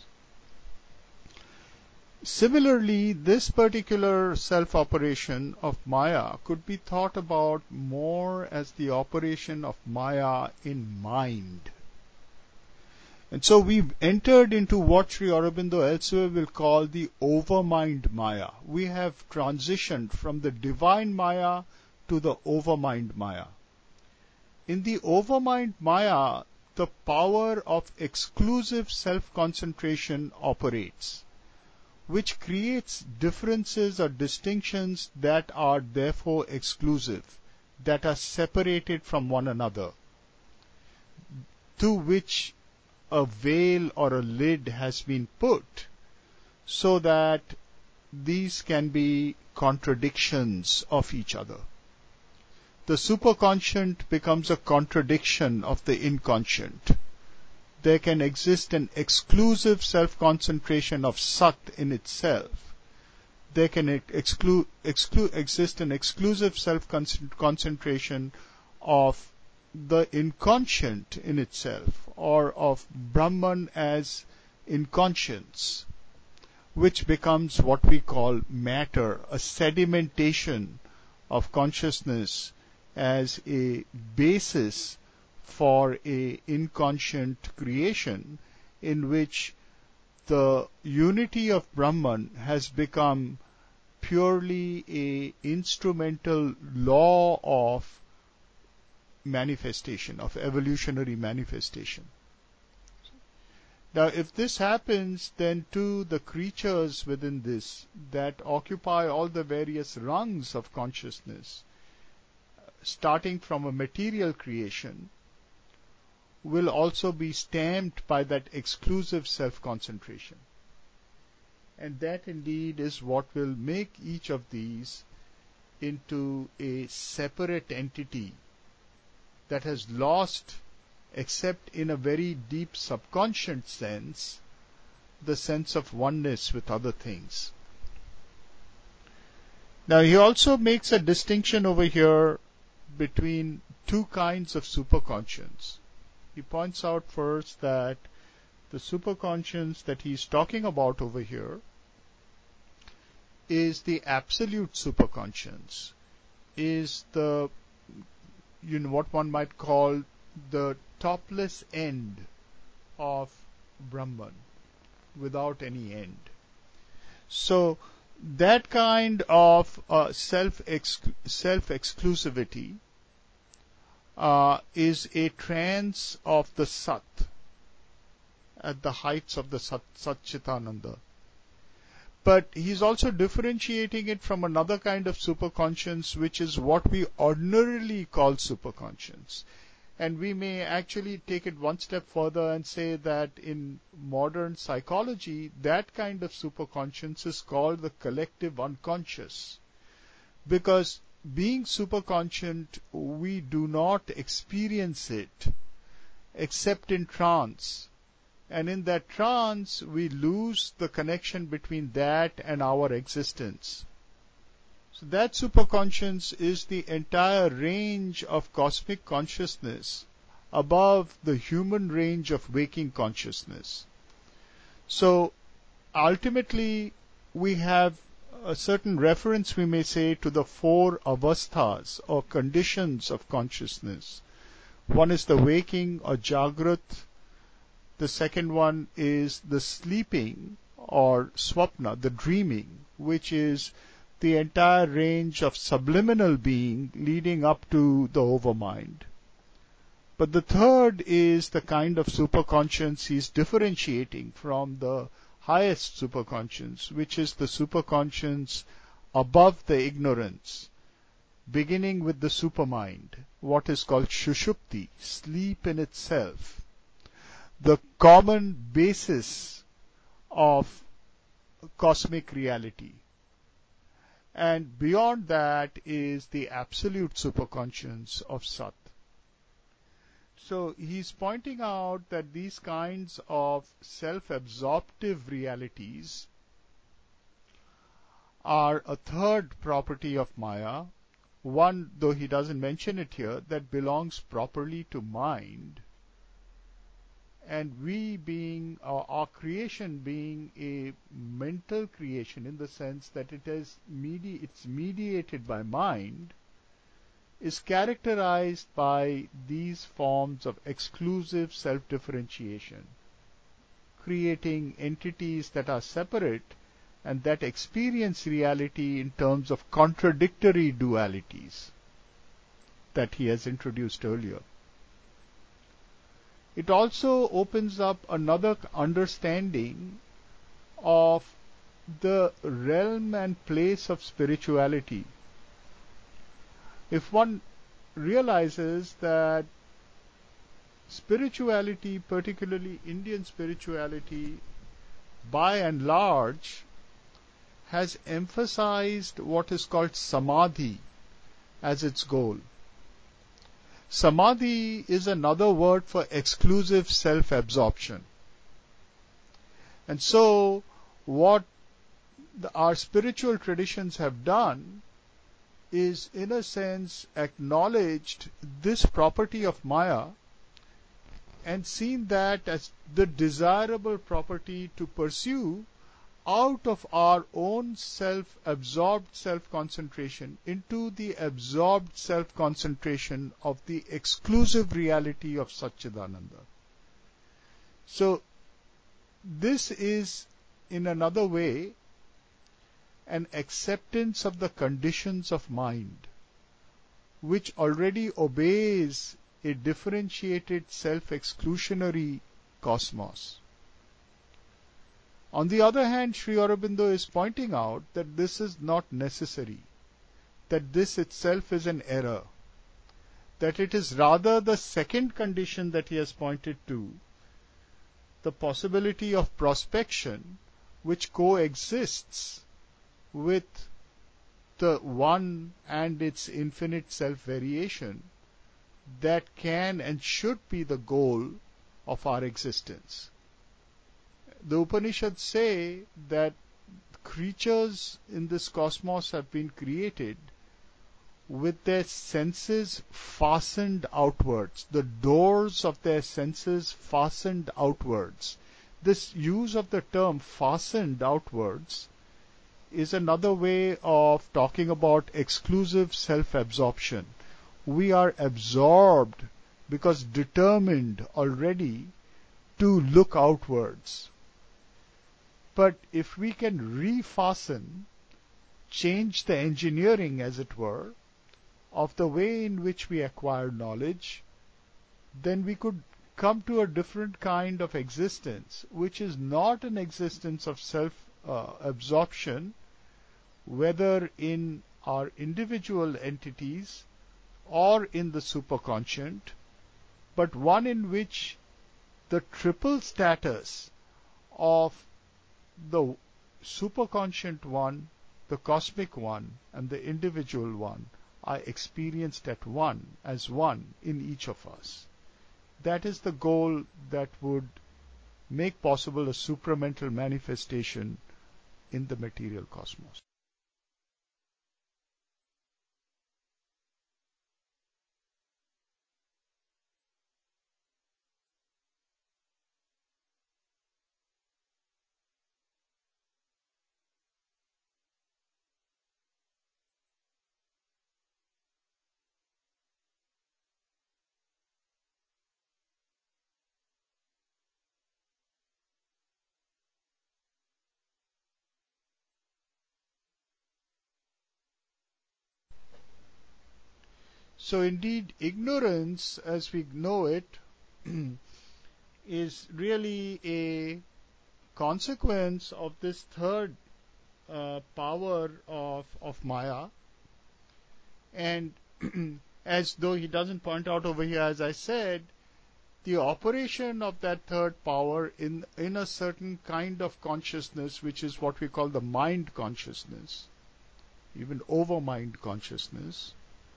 Similarly, this particular self-operation of Maya could be thought about more as the operation of Maya in mind. And so we've entered into what Sri Aurobindo elsewhere will call the overmind Maya. We have transitioned from the divine Maya to the overmind Maya. In the overmind Maya, the power of exclusive self-concentration operates, which creates differences or distinctions that are therefore exclusive, that are separated from one another, to which a veil or a lid has been put, so that these can be contradictions of each other. The superconscient becomes a contradiction of the inconscient. There can exist an exclusive self-concentration of Sat in itself. There can exclu- exclu- exist an exclusive self-concentration of the inconscient in itself, or of Brahman as inconscience, which becomes what we call matter, a sedimentation of consciousness as a basis for a inconscient creation, in which the unity of Brahman has become purely a instrumental law of manifestation, of evolutionary manifestation. Now, if this happens, then too the creatures within this that occupy all the various rungs of consciousness, starting from a material creation, will also be stamped by that exclusive self-concentration. And that indeed is what will make each of these into a separate entity that has lost, except in a very deep subconscious sense, the sense of oneness with other things. Now, he also makes a distinction over here between two kinds of superconscience. He points out first that the superconscience that he's talking about over here is the absolute superconscience, is the, you know, what one might call the topless end of Brahman, without any end. So that kind of uh, self self-exclusivity uh, is a trance of the Sat at the heights of the Sat, Satchitananda. But he's also differentiating it from another kind of superconscience, which is what we ordinarily call superconscience. And we may actually take it one step further and say that in modern psychology, that kind of superconscience is called the collective unconscious. Because being superconscient, we do not experience it except in trance. And in that trance, we lose the connection between that and our existence. So that superconscience is the entire range of cosmic consciousness above the human range of waking consciousness. So ultimately, we have a certain reference, we may say, to the four avasthas or conditions of consciousness. One is the waking or jagrat. The second one is the sleeping or swapna, the dreaming, which is the entire range of subliminal being leading up to the overmind. But the third is the kind of superconscience he's differentiating from the highest superconscience, which is the superconscience above the ignorance, beginning with the supermind, what is called Shushupti, sleep in itself, the common basis of cosmic reality. And beyond that is the absolute superconscience of Sat. So he's pointing out that these kinds of self-absorptive realities are a third property of Maya, one, though he doesn't mention it here, that belongs properly to mind, and we being, our, our creation being a mental creation in the sense that it is medi- it's mediated by mind, is characterized by these forms of exclusive self-differentiation, creating entities that are separate and that experience reality in terms of contradictory dualities that he has introduced earlier. It also opens up another understanding of the realm and place of spirituality. If one realizes that spirituality, particularly Indian spirituality, by and large, has emphasized what is called samadhi as its goal. Samadhi is another word for exclusive self-absorption. And so, what the, our spiritual traditions have done is, in a sense, acknowledged this property of Maya and seen that as the desirable property to pursue out of our own self-absorbed self-concentration into the absorbed self-concentration of the exclusive reality of Satchidananda. So, this is, in another way, an acceptance of the conditions of mind, which already obeys a differentiated self-exclusionary cosmos. On the other hand, Sri Aurobindo is pointing out that this is not necessary, that this itself is an error, that it is rather the second condition that he has pointed to, the possibility of prospection, which coexists with the one and its infinite self-variation, that can and should be the goal of our existence. The Upanishads say that creatures in this cosmos have been created with their senses fastened outwards, the doors of their senses fastened outwards. This use of the term fastened outwards is another way of talking about exclusive self-absorption. We are absorbed because determined already to look outwards. But if we can refasten, change the engineering, as it were, of the way in which we acquire knowledge, then we could come to a different kind of existence, which is not an existence of self-absorption, uh, whether in our individual entities or in the superconscient, but one in which the triple status of the superconscient one, the cosmic one, and the individual one are experienced at one, as one in each of us. That is the goal that would make possible a supramental manifestation in the material cosmos. So indeed, ignorance, as we know it, is really a consequence of this third uh, power of, of Maya. And as though he doesn't point out over here, as I said, the operation of that third power in, in a certain kind of consciousness, which is what we call the mind consciousness, even over-mind consciousness,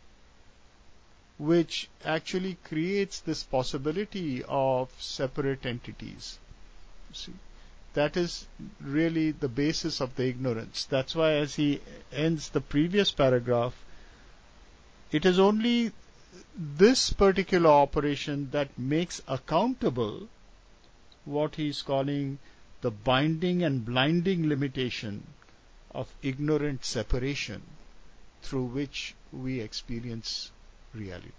which actually creates this possibility of separate entities. See, that is really the basis of the ignorance. That's why as he ends the previous paragraph, it is only this particular operation that makes accountable what he is calling the binding and blinding limitation of ignorant separation through which we experience reality.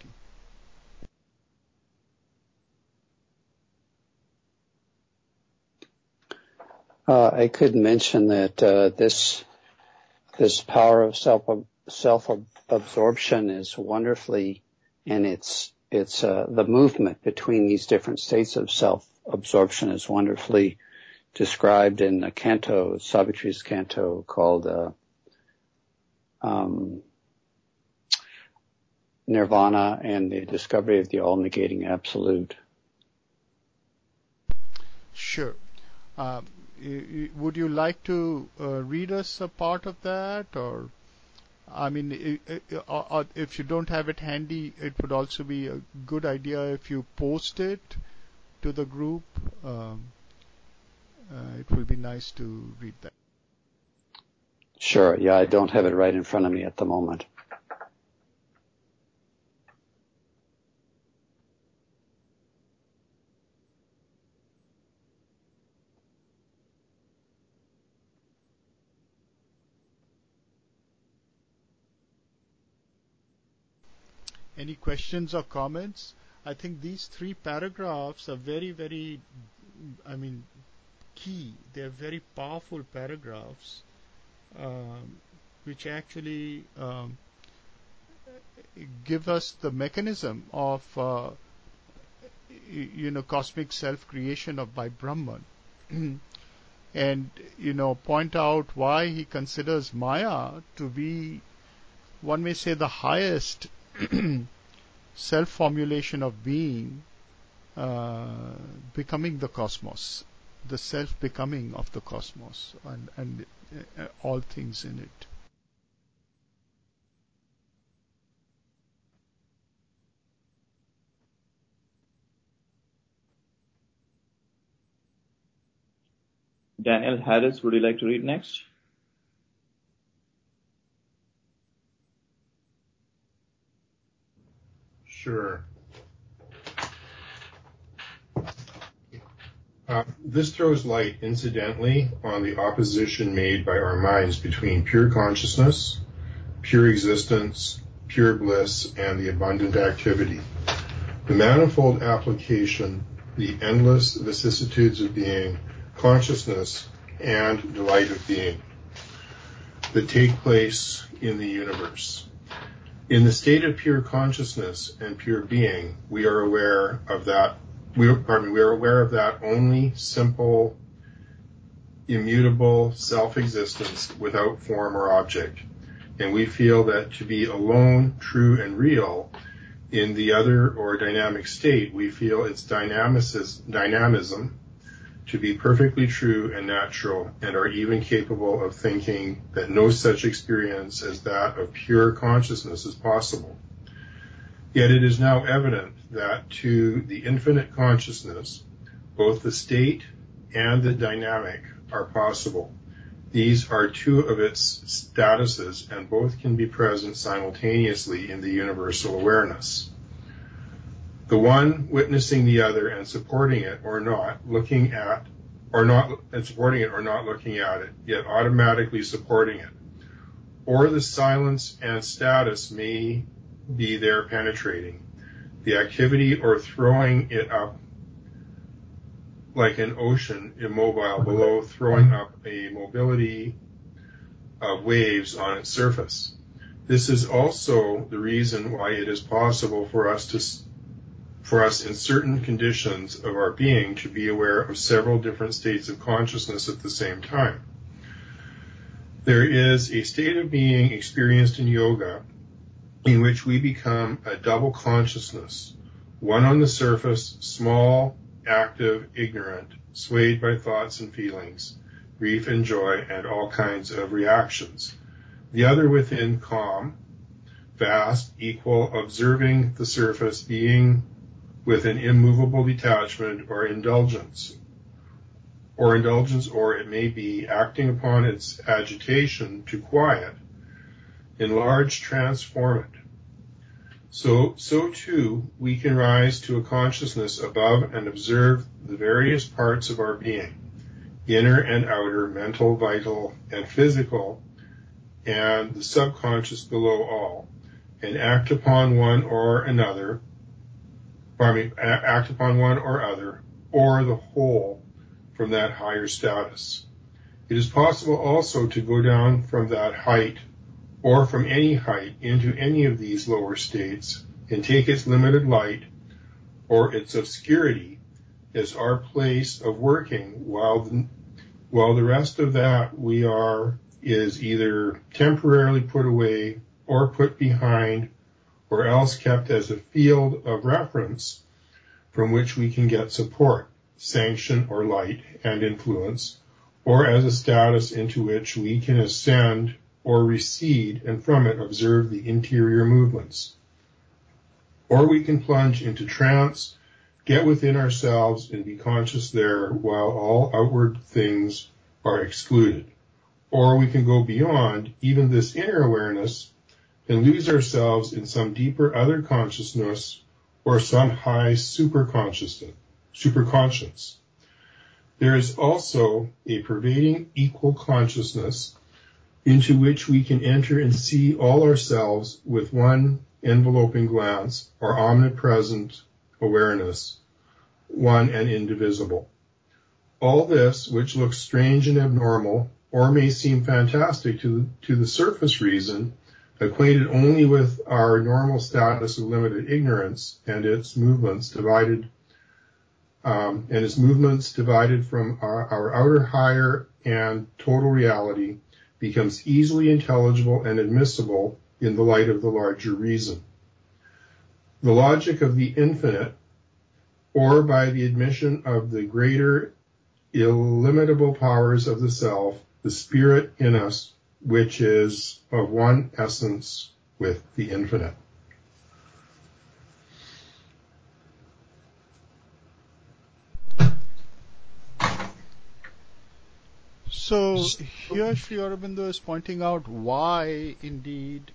Uh, I could mention that uh, this this power of self self absorption is wonderfully, and it's it's uh, the movement between these different states of self absorption is wonderfully described in a canto, Savitri's canto called uh, um, Nirvana and the Discovery of the All-Negating Absolute. Sure. Um, would you like to uh, read us a part of that, or I mean, if you don't have it handy, it would also be a good idea if you post it to the group. Um, uh, it will be nice to read that. Sure. Yeah, I don't have it right in front of me at the moment. Any questions or comments? I think these three paragraphs are very, very, I mean, key. They're very powerful paragraphs, um, which actually um, give us the mechanism of, uh, you know, cosmic self-creation of by Brahman. And, you know, point out why he considers Maya to be, one may say, the highest self-formulation of being, uh, becoming the cosmos, the self-becoming of the cosmos, and, and uh, all things in it. Daniel Harris, would you like to read next? Sure. Uh, this throws light, incidentally, on the opposition made by our minds between pure consciousness, pure existence, pure bliss, and the abundant activity. The manifold application, the endless vicissitudes of being, consciousness, and delight of being that take place in the universe. In the state of pure consciousness and pure being, we are aware of that. We, pardon me, we are aware of that only simple, immutable self-existence without form or object. And we feel that to be alone, true, and real in the other or dynamic state, we feel its dynamism to be perfectly true and natural, and are even capable of thinking that no such experience as that of pure consciousness is possible. Yet it is now evident that to the infinite consciousness, both the state and the dynamic are possible. These are two of its statuses, and both can be present simultaneously in the universal awareness. The one witnessing the other and supporting it or not, looking at, or not, and supporting it or not looking at it, yet automatically supporting it. Or the silence and status may be there penetrating. The activity or throwing it up like an ocean immobile below, throwing up a mobility of waves on its surface. This is also the reason why it is possible for us to, for us in certain conditions of our being to be aware of several different states of consciousness at the same time. There is a state of being experienced in yoga in which we become a double consciousness, one on the surface, small, active, ignorant, swayed by thoughts and feelings, grief and joy, and all kinds of reactions. The other within, calm, vast, equal, observing the surface, being with an immovable detachment or indulgence, or indulgence, or it may be acting upon its agitation to quiet, enlarge, transform it. So, so too, we can rise to a consciousness above and observe the various parts of our being, inner and outer, mental, vital, and physical, and the subconscious below all, and act upon one or another, I mean, act upon one or other, or the whole from that higher status. It is possible also to go down from that height or from any height into any of these lower states and take its limited light or its obscurity as our place of working, while the, while the rest of that we are is either temporarily put away or put behind or else kept as a field of reference from which we can get support, sanction, or light and influence, or as a status into which we can ascend or recede and from it observe the interior movements. Or we can plunge into trance, get within ourselves and be conscious there while all outward things are excluded. Or we can go beyond even this inner awareness and lose ourselves in some deeper other consciousness or some high superconsciousness, superconscience. There is also a pervading equal consciousness into which we can enter and see all ourselves with one enveloping glance or omnipresent awareness, one and indivisible. All this, which looks strange and abnormal, or may seem fantastic to, to the surface reason, acquainted only with our normal status of limited ignorance and its movements divided, um, and its movements divided from our, our outer higher and total reality, becomes easily intelligible and admissible in the light of the larger reason. The logic of the infinite, or by the admission of the greater illimitable powers of the self, the spirit in us, which is of one essence with the infinite. So here Sri Aurobindo is pointing out why indeed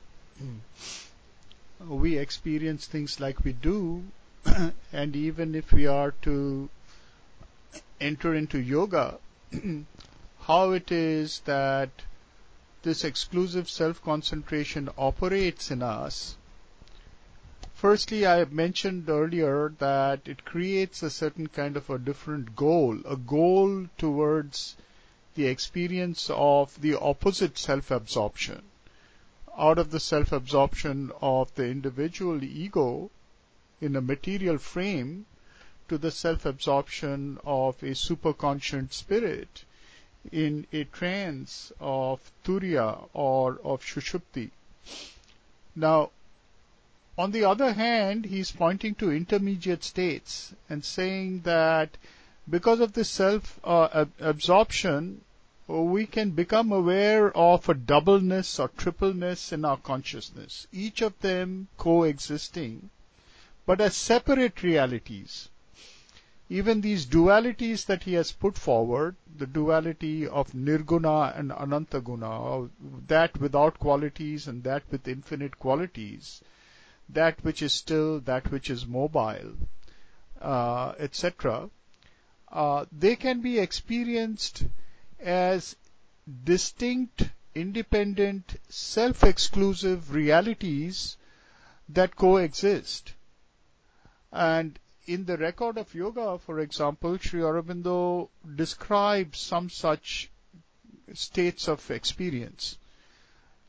we experience things like we do, and even if we are to enter into yoga, how it is that this exclusive self-concentration operates in us. Firstly, I mentioned earlier that it creates a certain kind of a different goal, a goal towards the experience of the opposite self-absorption. Out of the self-absorption of the individual ego in a material frame to the self-absorption of a superconscient spirit in a trance of Turiya or of Shushupti. Now, on the other hand, he's pointing to intermediate states and saying that because of this self-absorption, uh, we can become aware of a doubleness or tripleness in our consciousness, each of them coexisting, but as separate realities. Even these dualities that he has put forward, the duality of Nirguna and Anantaguna, that without qualities and that with infinite qualities, that which is still, that which is mobile, uh, et cetera, uh, they can be experienced as distinct, independent, self-exclusive realities that coexist. And in the record of yoga, for example, Sri Aurobindo describes some such states of experience.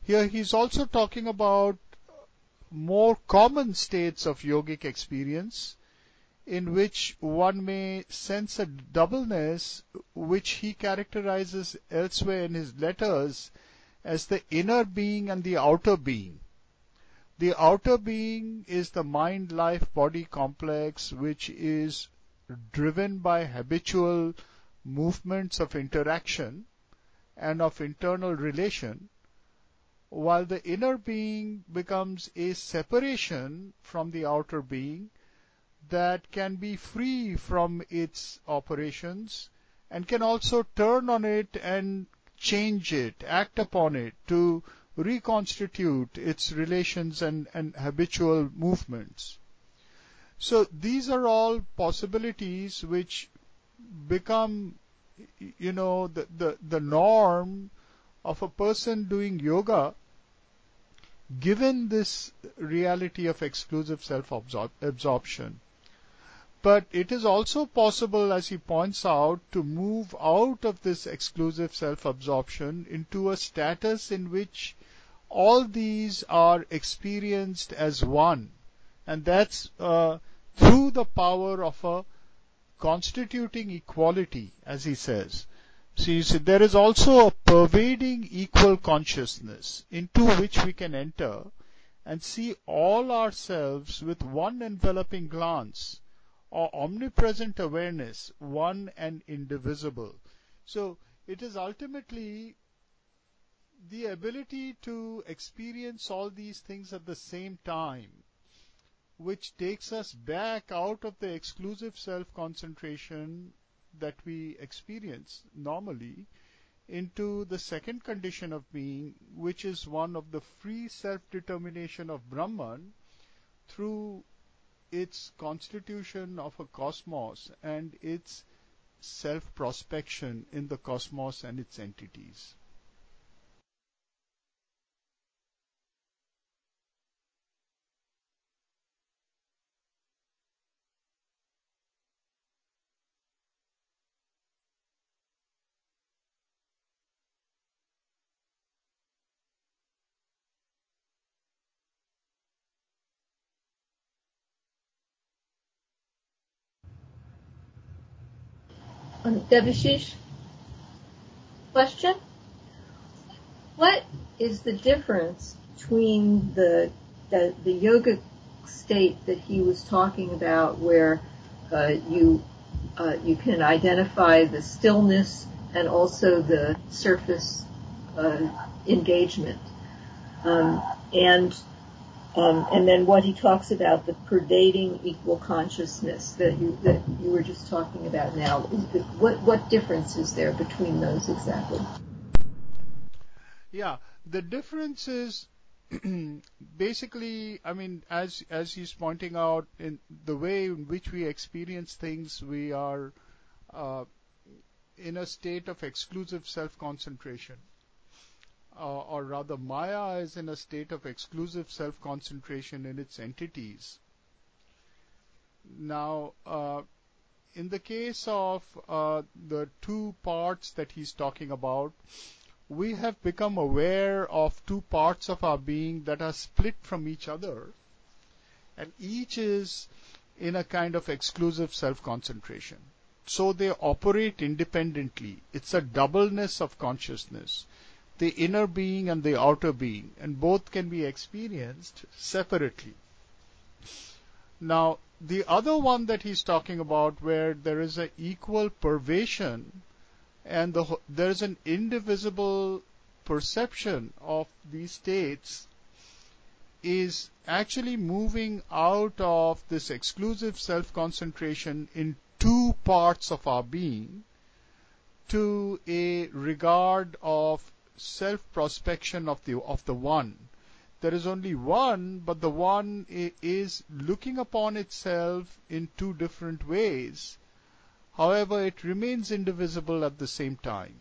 Here he's also talking about more common states of yogic experience in which one may sense a doubleness which he characterizes elsewhere in his letters as the inner being and the outer being. The outer being is the mind-life-body complex, which is driven by habitual movements of interaction and of internal relation, while the inner being becomes a separation from the outer being that can be free from its operations and can also turn on it and change it, act upon it to reconstitute its relations and, and habitual movements. So these are all possibilities which become, you know, the, the, the norm of a person doing yoga, given this reality of exclusive self-absorption. But it is also possible, as he points out, to move out of this exclusive self-absorption into a status in which all these are experienced as one. And that's uh, through the power of a constituting equality, as he says. So you see, there is also a pervading equal consciousness into which we can enter and see all ourselves with one enveloping glance, or omnipresent awareness, one and indivisible. So it is ultimately the ability to experience all these things at the same time, which takes us back out of the exclusive self-concentration that we experience normally into the second condition of being, which is one of the free self-determination of Brahman through its constitution of a cosmos and its self-prospection in the cosmos and its entities. Devashish, question? What is the difference between the, the the yogic state that he was talking about, where uh, you uh, you can identify the stillness and also the surface uh, engagement, um, and Um, and then what he talks about, the pervading equal consciousness that you that you were just talking about now. What what difference is there between those exactly? Yeah, the difference is basically, I mean, as as he's pointing out, in the way in which we experience things, we are uh, in a state of exclusive self-concentration. Uh, or rather, Maya is in a state of exclusive self-concentration in its entities. Now, uh, in the case of uh, the two parts that he's talking about, we have become aware of two parts of our being that are split from each other, and each is in a kind of exclusive self-concentration. So they operate independently. It's a doubleness of consciousness, the inner being and the outer being, and both can be experienced separately. Now, the other one that he's talking about, where there is an equal pervasion and the, there is an indivisible perception of these states, is actually moving out of this exclusive self-concentration in two parts of our being to a regard of self-prospection of the of the one. There is only one, but the one is looking upon itself in two different ways. However, it remains indivisible at the same time.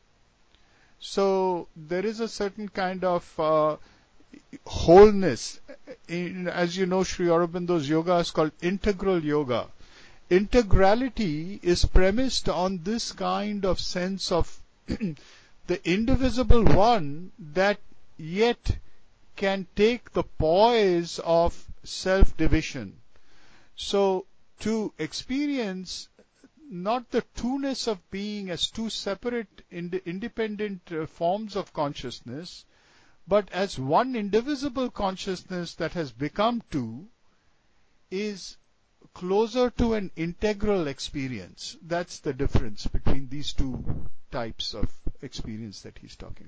So there is a certain kind of uh, wholeness. In, as you know, Sri Aurobindo's yoga is called integral yoga. Integrality is premised on this kind of sense of the indivisible one that yet can take the poise of self-division. So to experience not the two-ness of being as two separate ind- independent uh, forms of consciousness, but as one indivisible consciousness that has become two, is closer to an integral experience. That's the difference between these two types of experience that he's talking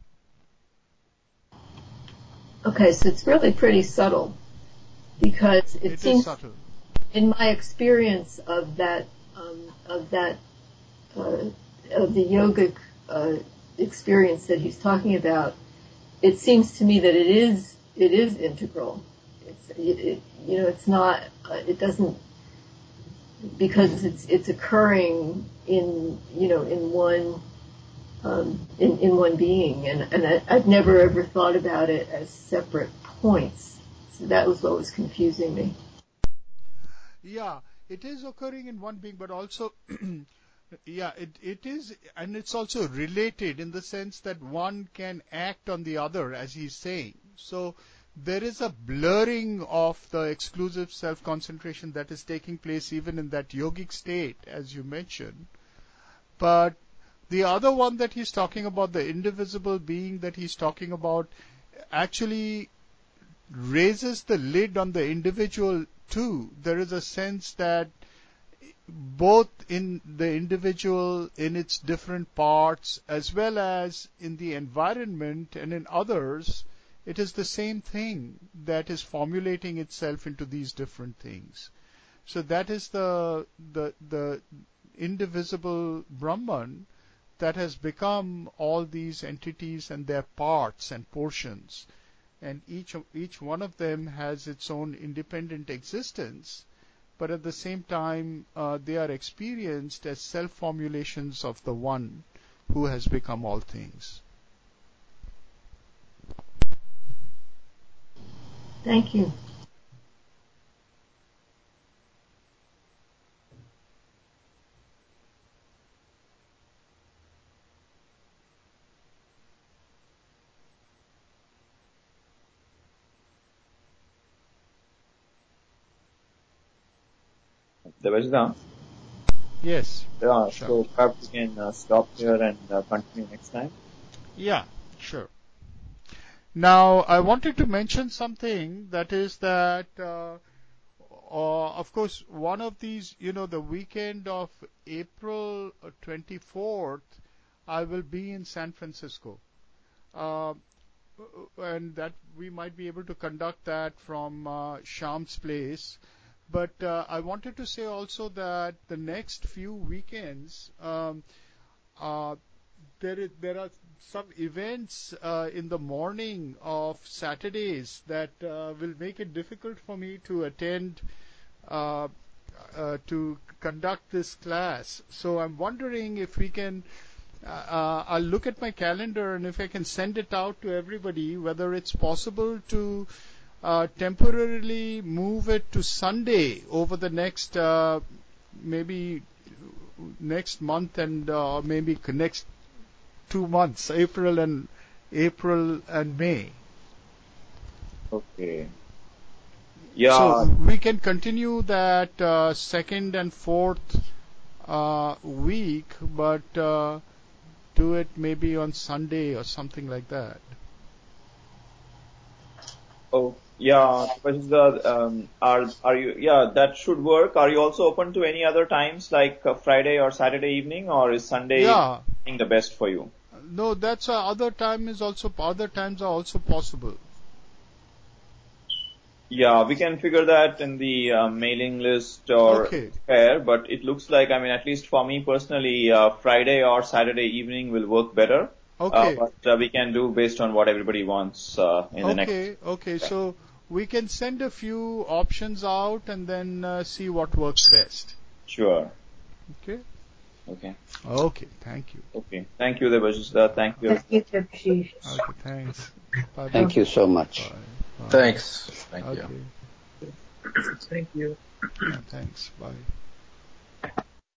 about. Okay, so it's really pretty subtle, because it, it seems, is subtle. in my experience of that, um, of that, uh, of the yogic uh, experience that he's talking about, it seems to me that it is, it is integral. It's, it, it, you know, it's not, uh, it doesn't, because it's, it's occurring in, you know, in one, um, in, in one being, and, and I, I've never ever thought about it as separate points. So that was what was confusing me. Yeah, it is occurring in one being, but also, yeah, it, it is, and it's also related in the sense that one can act on the other, as he's saying. So there is a blurring of the exclusive self-concentration that is taking place even in that yogic state, as you mentioned. But the other one that he's talking about, the indivisible being that he's talking about, actually raises the lid on the individual too. There is a sense that both in the individual, in its different parts, as well as in the environment and in others, it is the same thing that is formulating itself into these different things. So that is the the the indivisible Brahman that has become all these entities and their parts and portions, and each of, each one of them has its own independent existence, but at the same time uh, they are experienced as self-formulations of the one who has become all things. Thank you. Devajita? Yes. Yeah, Sure. so perhaps we can uh, stop here and uh, continue next time. Yeah, sure. Now, I wanted to mention something, that is that, uh, uh, of course, one of these, you know, the weekend of April twenty-fourth, I will be in San Francisco. Uh, and that we might be able to conduct that from uh, Sham's place. But uh, I wanted to say also that the next few weekends, um, uh, there is, there are some events uh, in the morning of Saturdays that uh, will make it difficult for me to attend uh, uh, to conduct this class. So I'm wondering if we can. Uh, I'll look at my calendar, and if I can send it out to everybody, whether it's possible to uh, temporarily move it to Sunday over the next uh, maybe next month and uh, maybe next two months, April and April and May. Okay. Yeah. So we can continue that uh, second and fourth uh, week, but uh, do it maybe on Sunday or something like that. Oh, yeah. Devajita, um, are are you? Yeah, that should work. Are you also open to any other times, like uh, Friday or Saturday evening, or is Sunday Yeah. being the best for you? No, that's uh, other time is also other times are also possible. Yeah, we can figure that in the uh, mailing list or Okay. pair, but it looks like, I mean, at least for me personally, uh, Friday or Saturday evening will work better. Okay. Uh, but uh, we can do based on what everybody wants uh, in the next. Okay. Okay. So we can send a few options out and then uh, see what works best. Sure. Okay. Okay. Okay. Thank you. Okay. Thank you, Devajita. Thank you. Thank you, Devashish. Okay. Thanks. Bye. Thank you so much. Bye. Bye. Thanks. Thank Okay. you. Thank you. Yeah, thanks. Bye.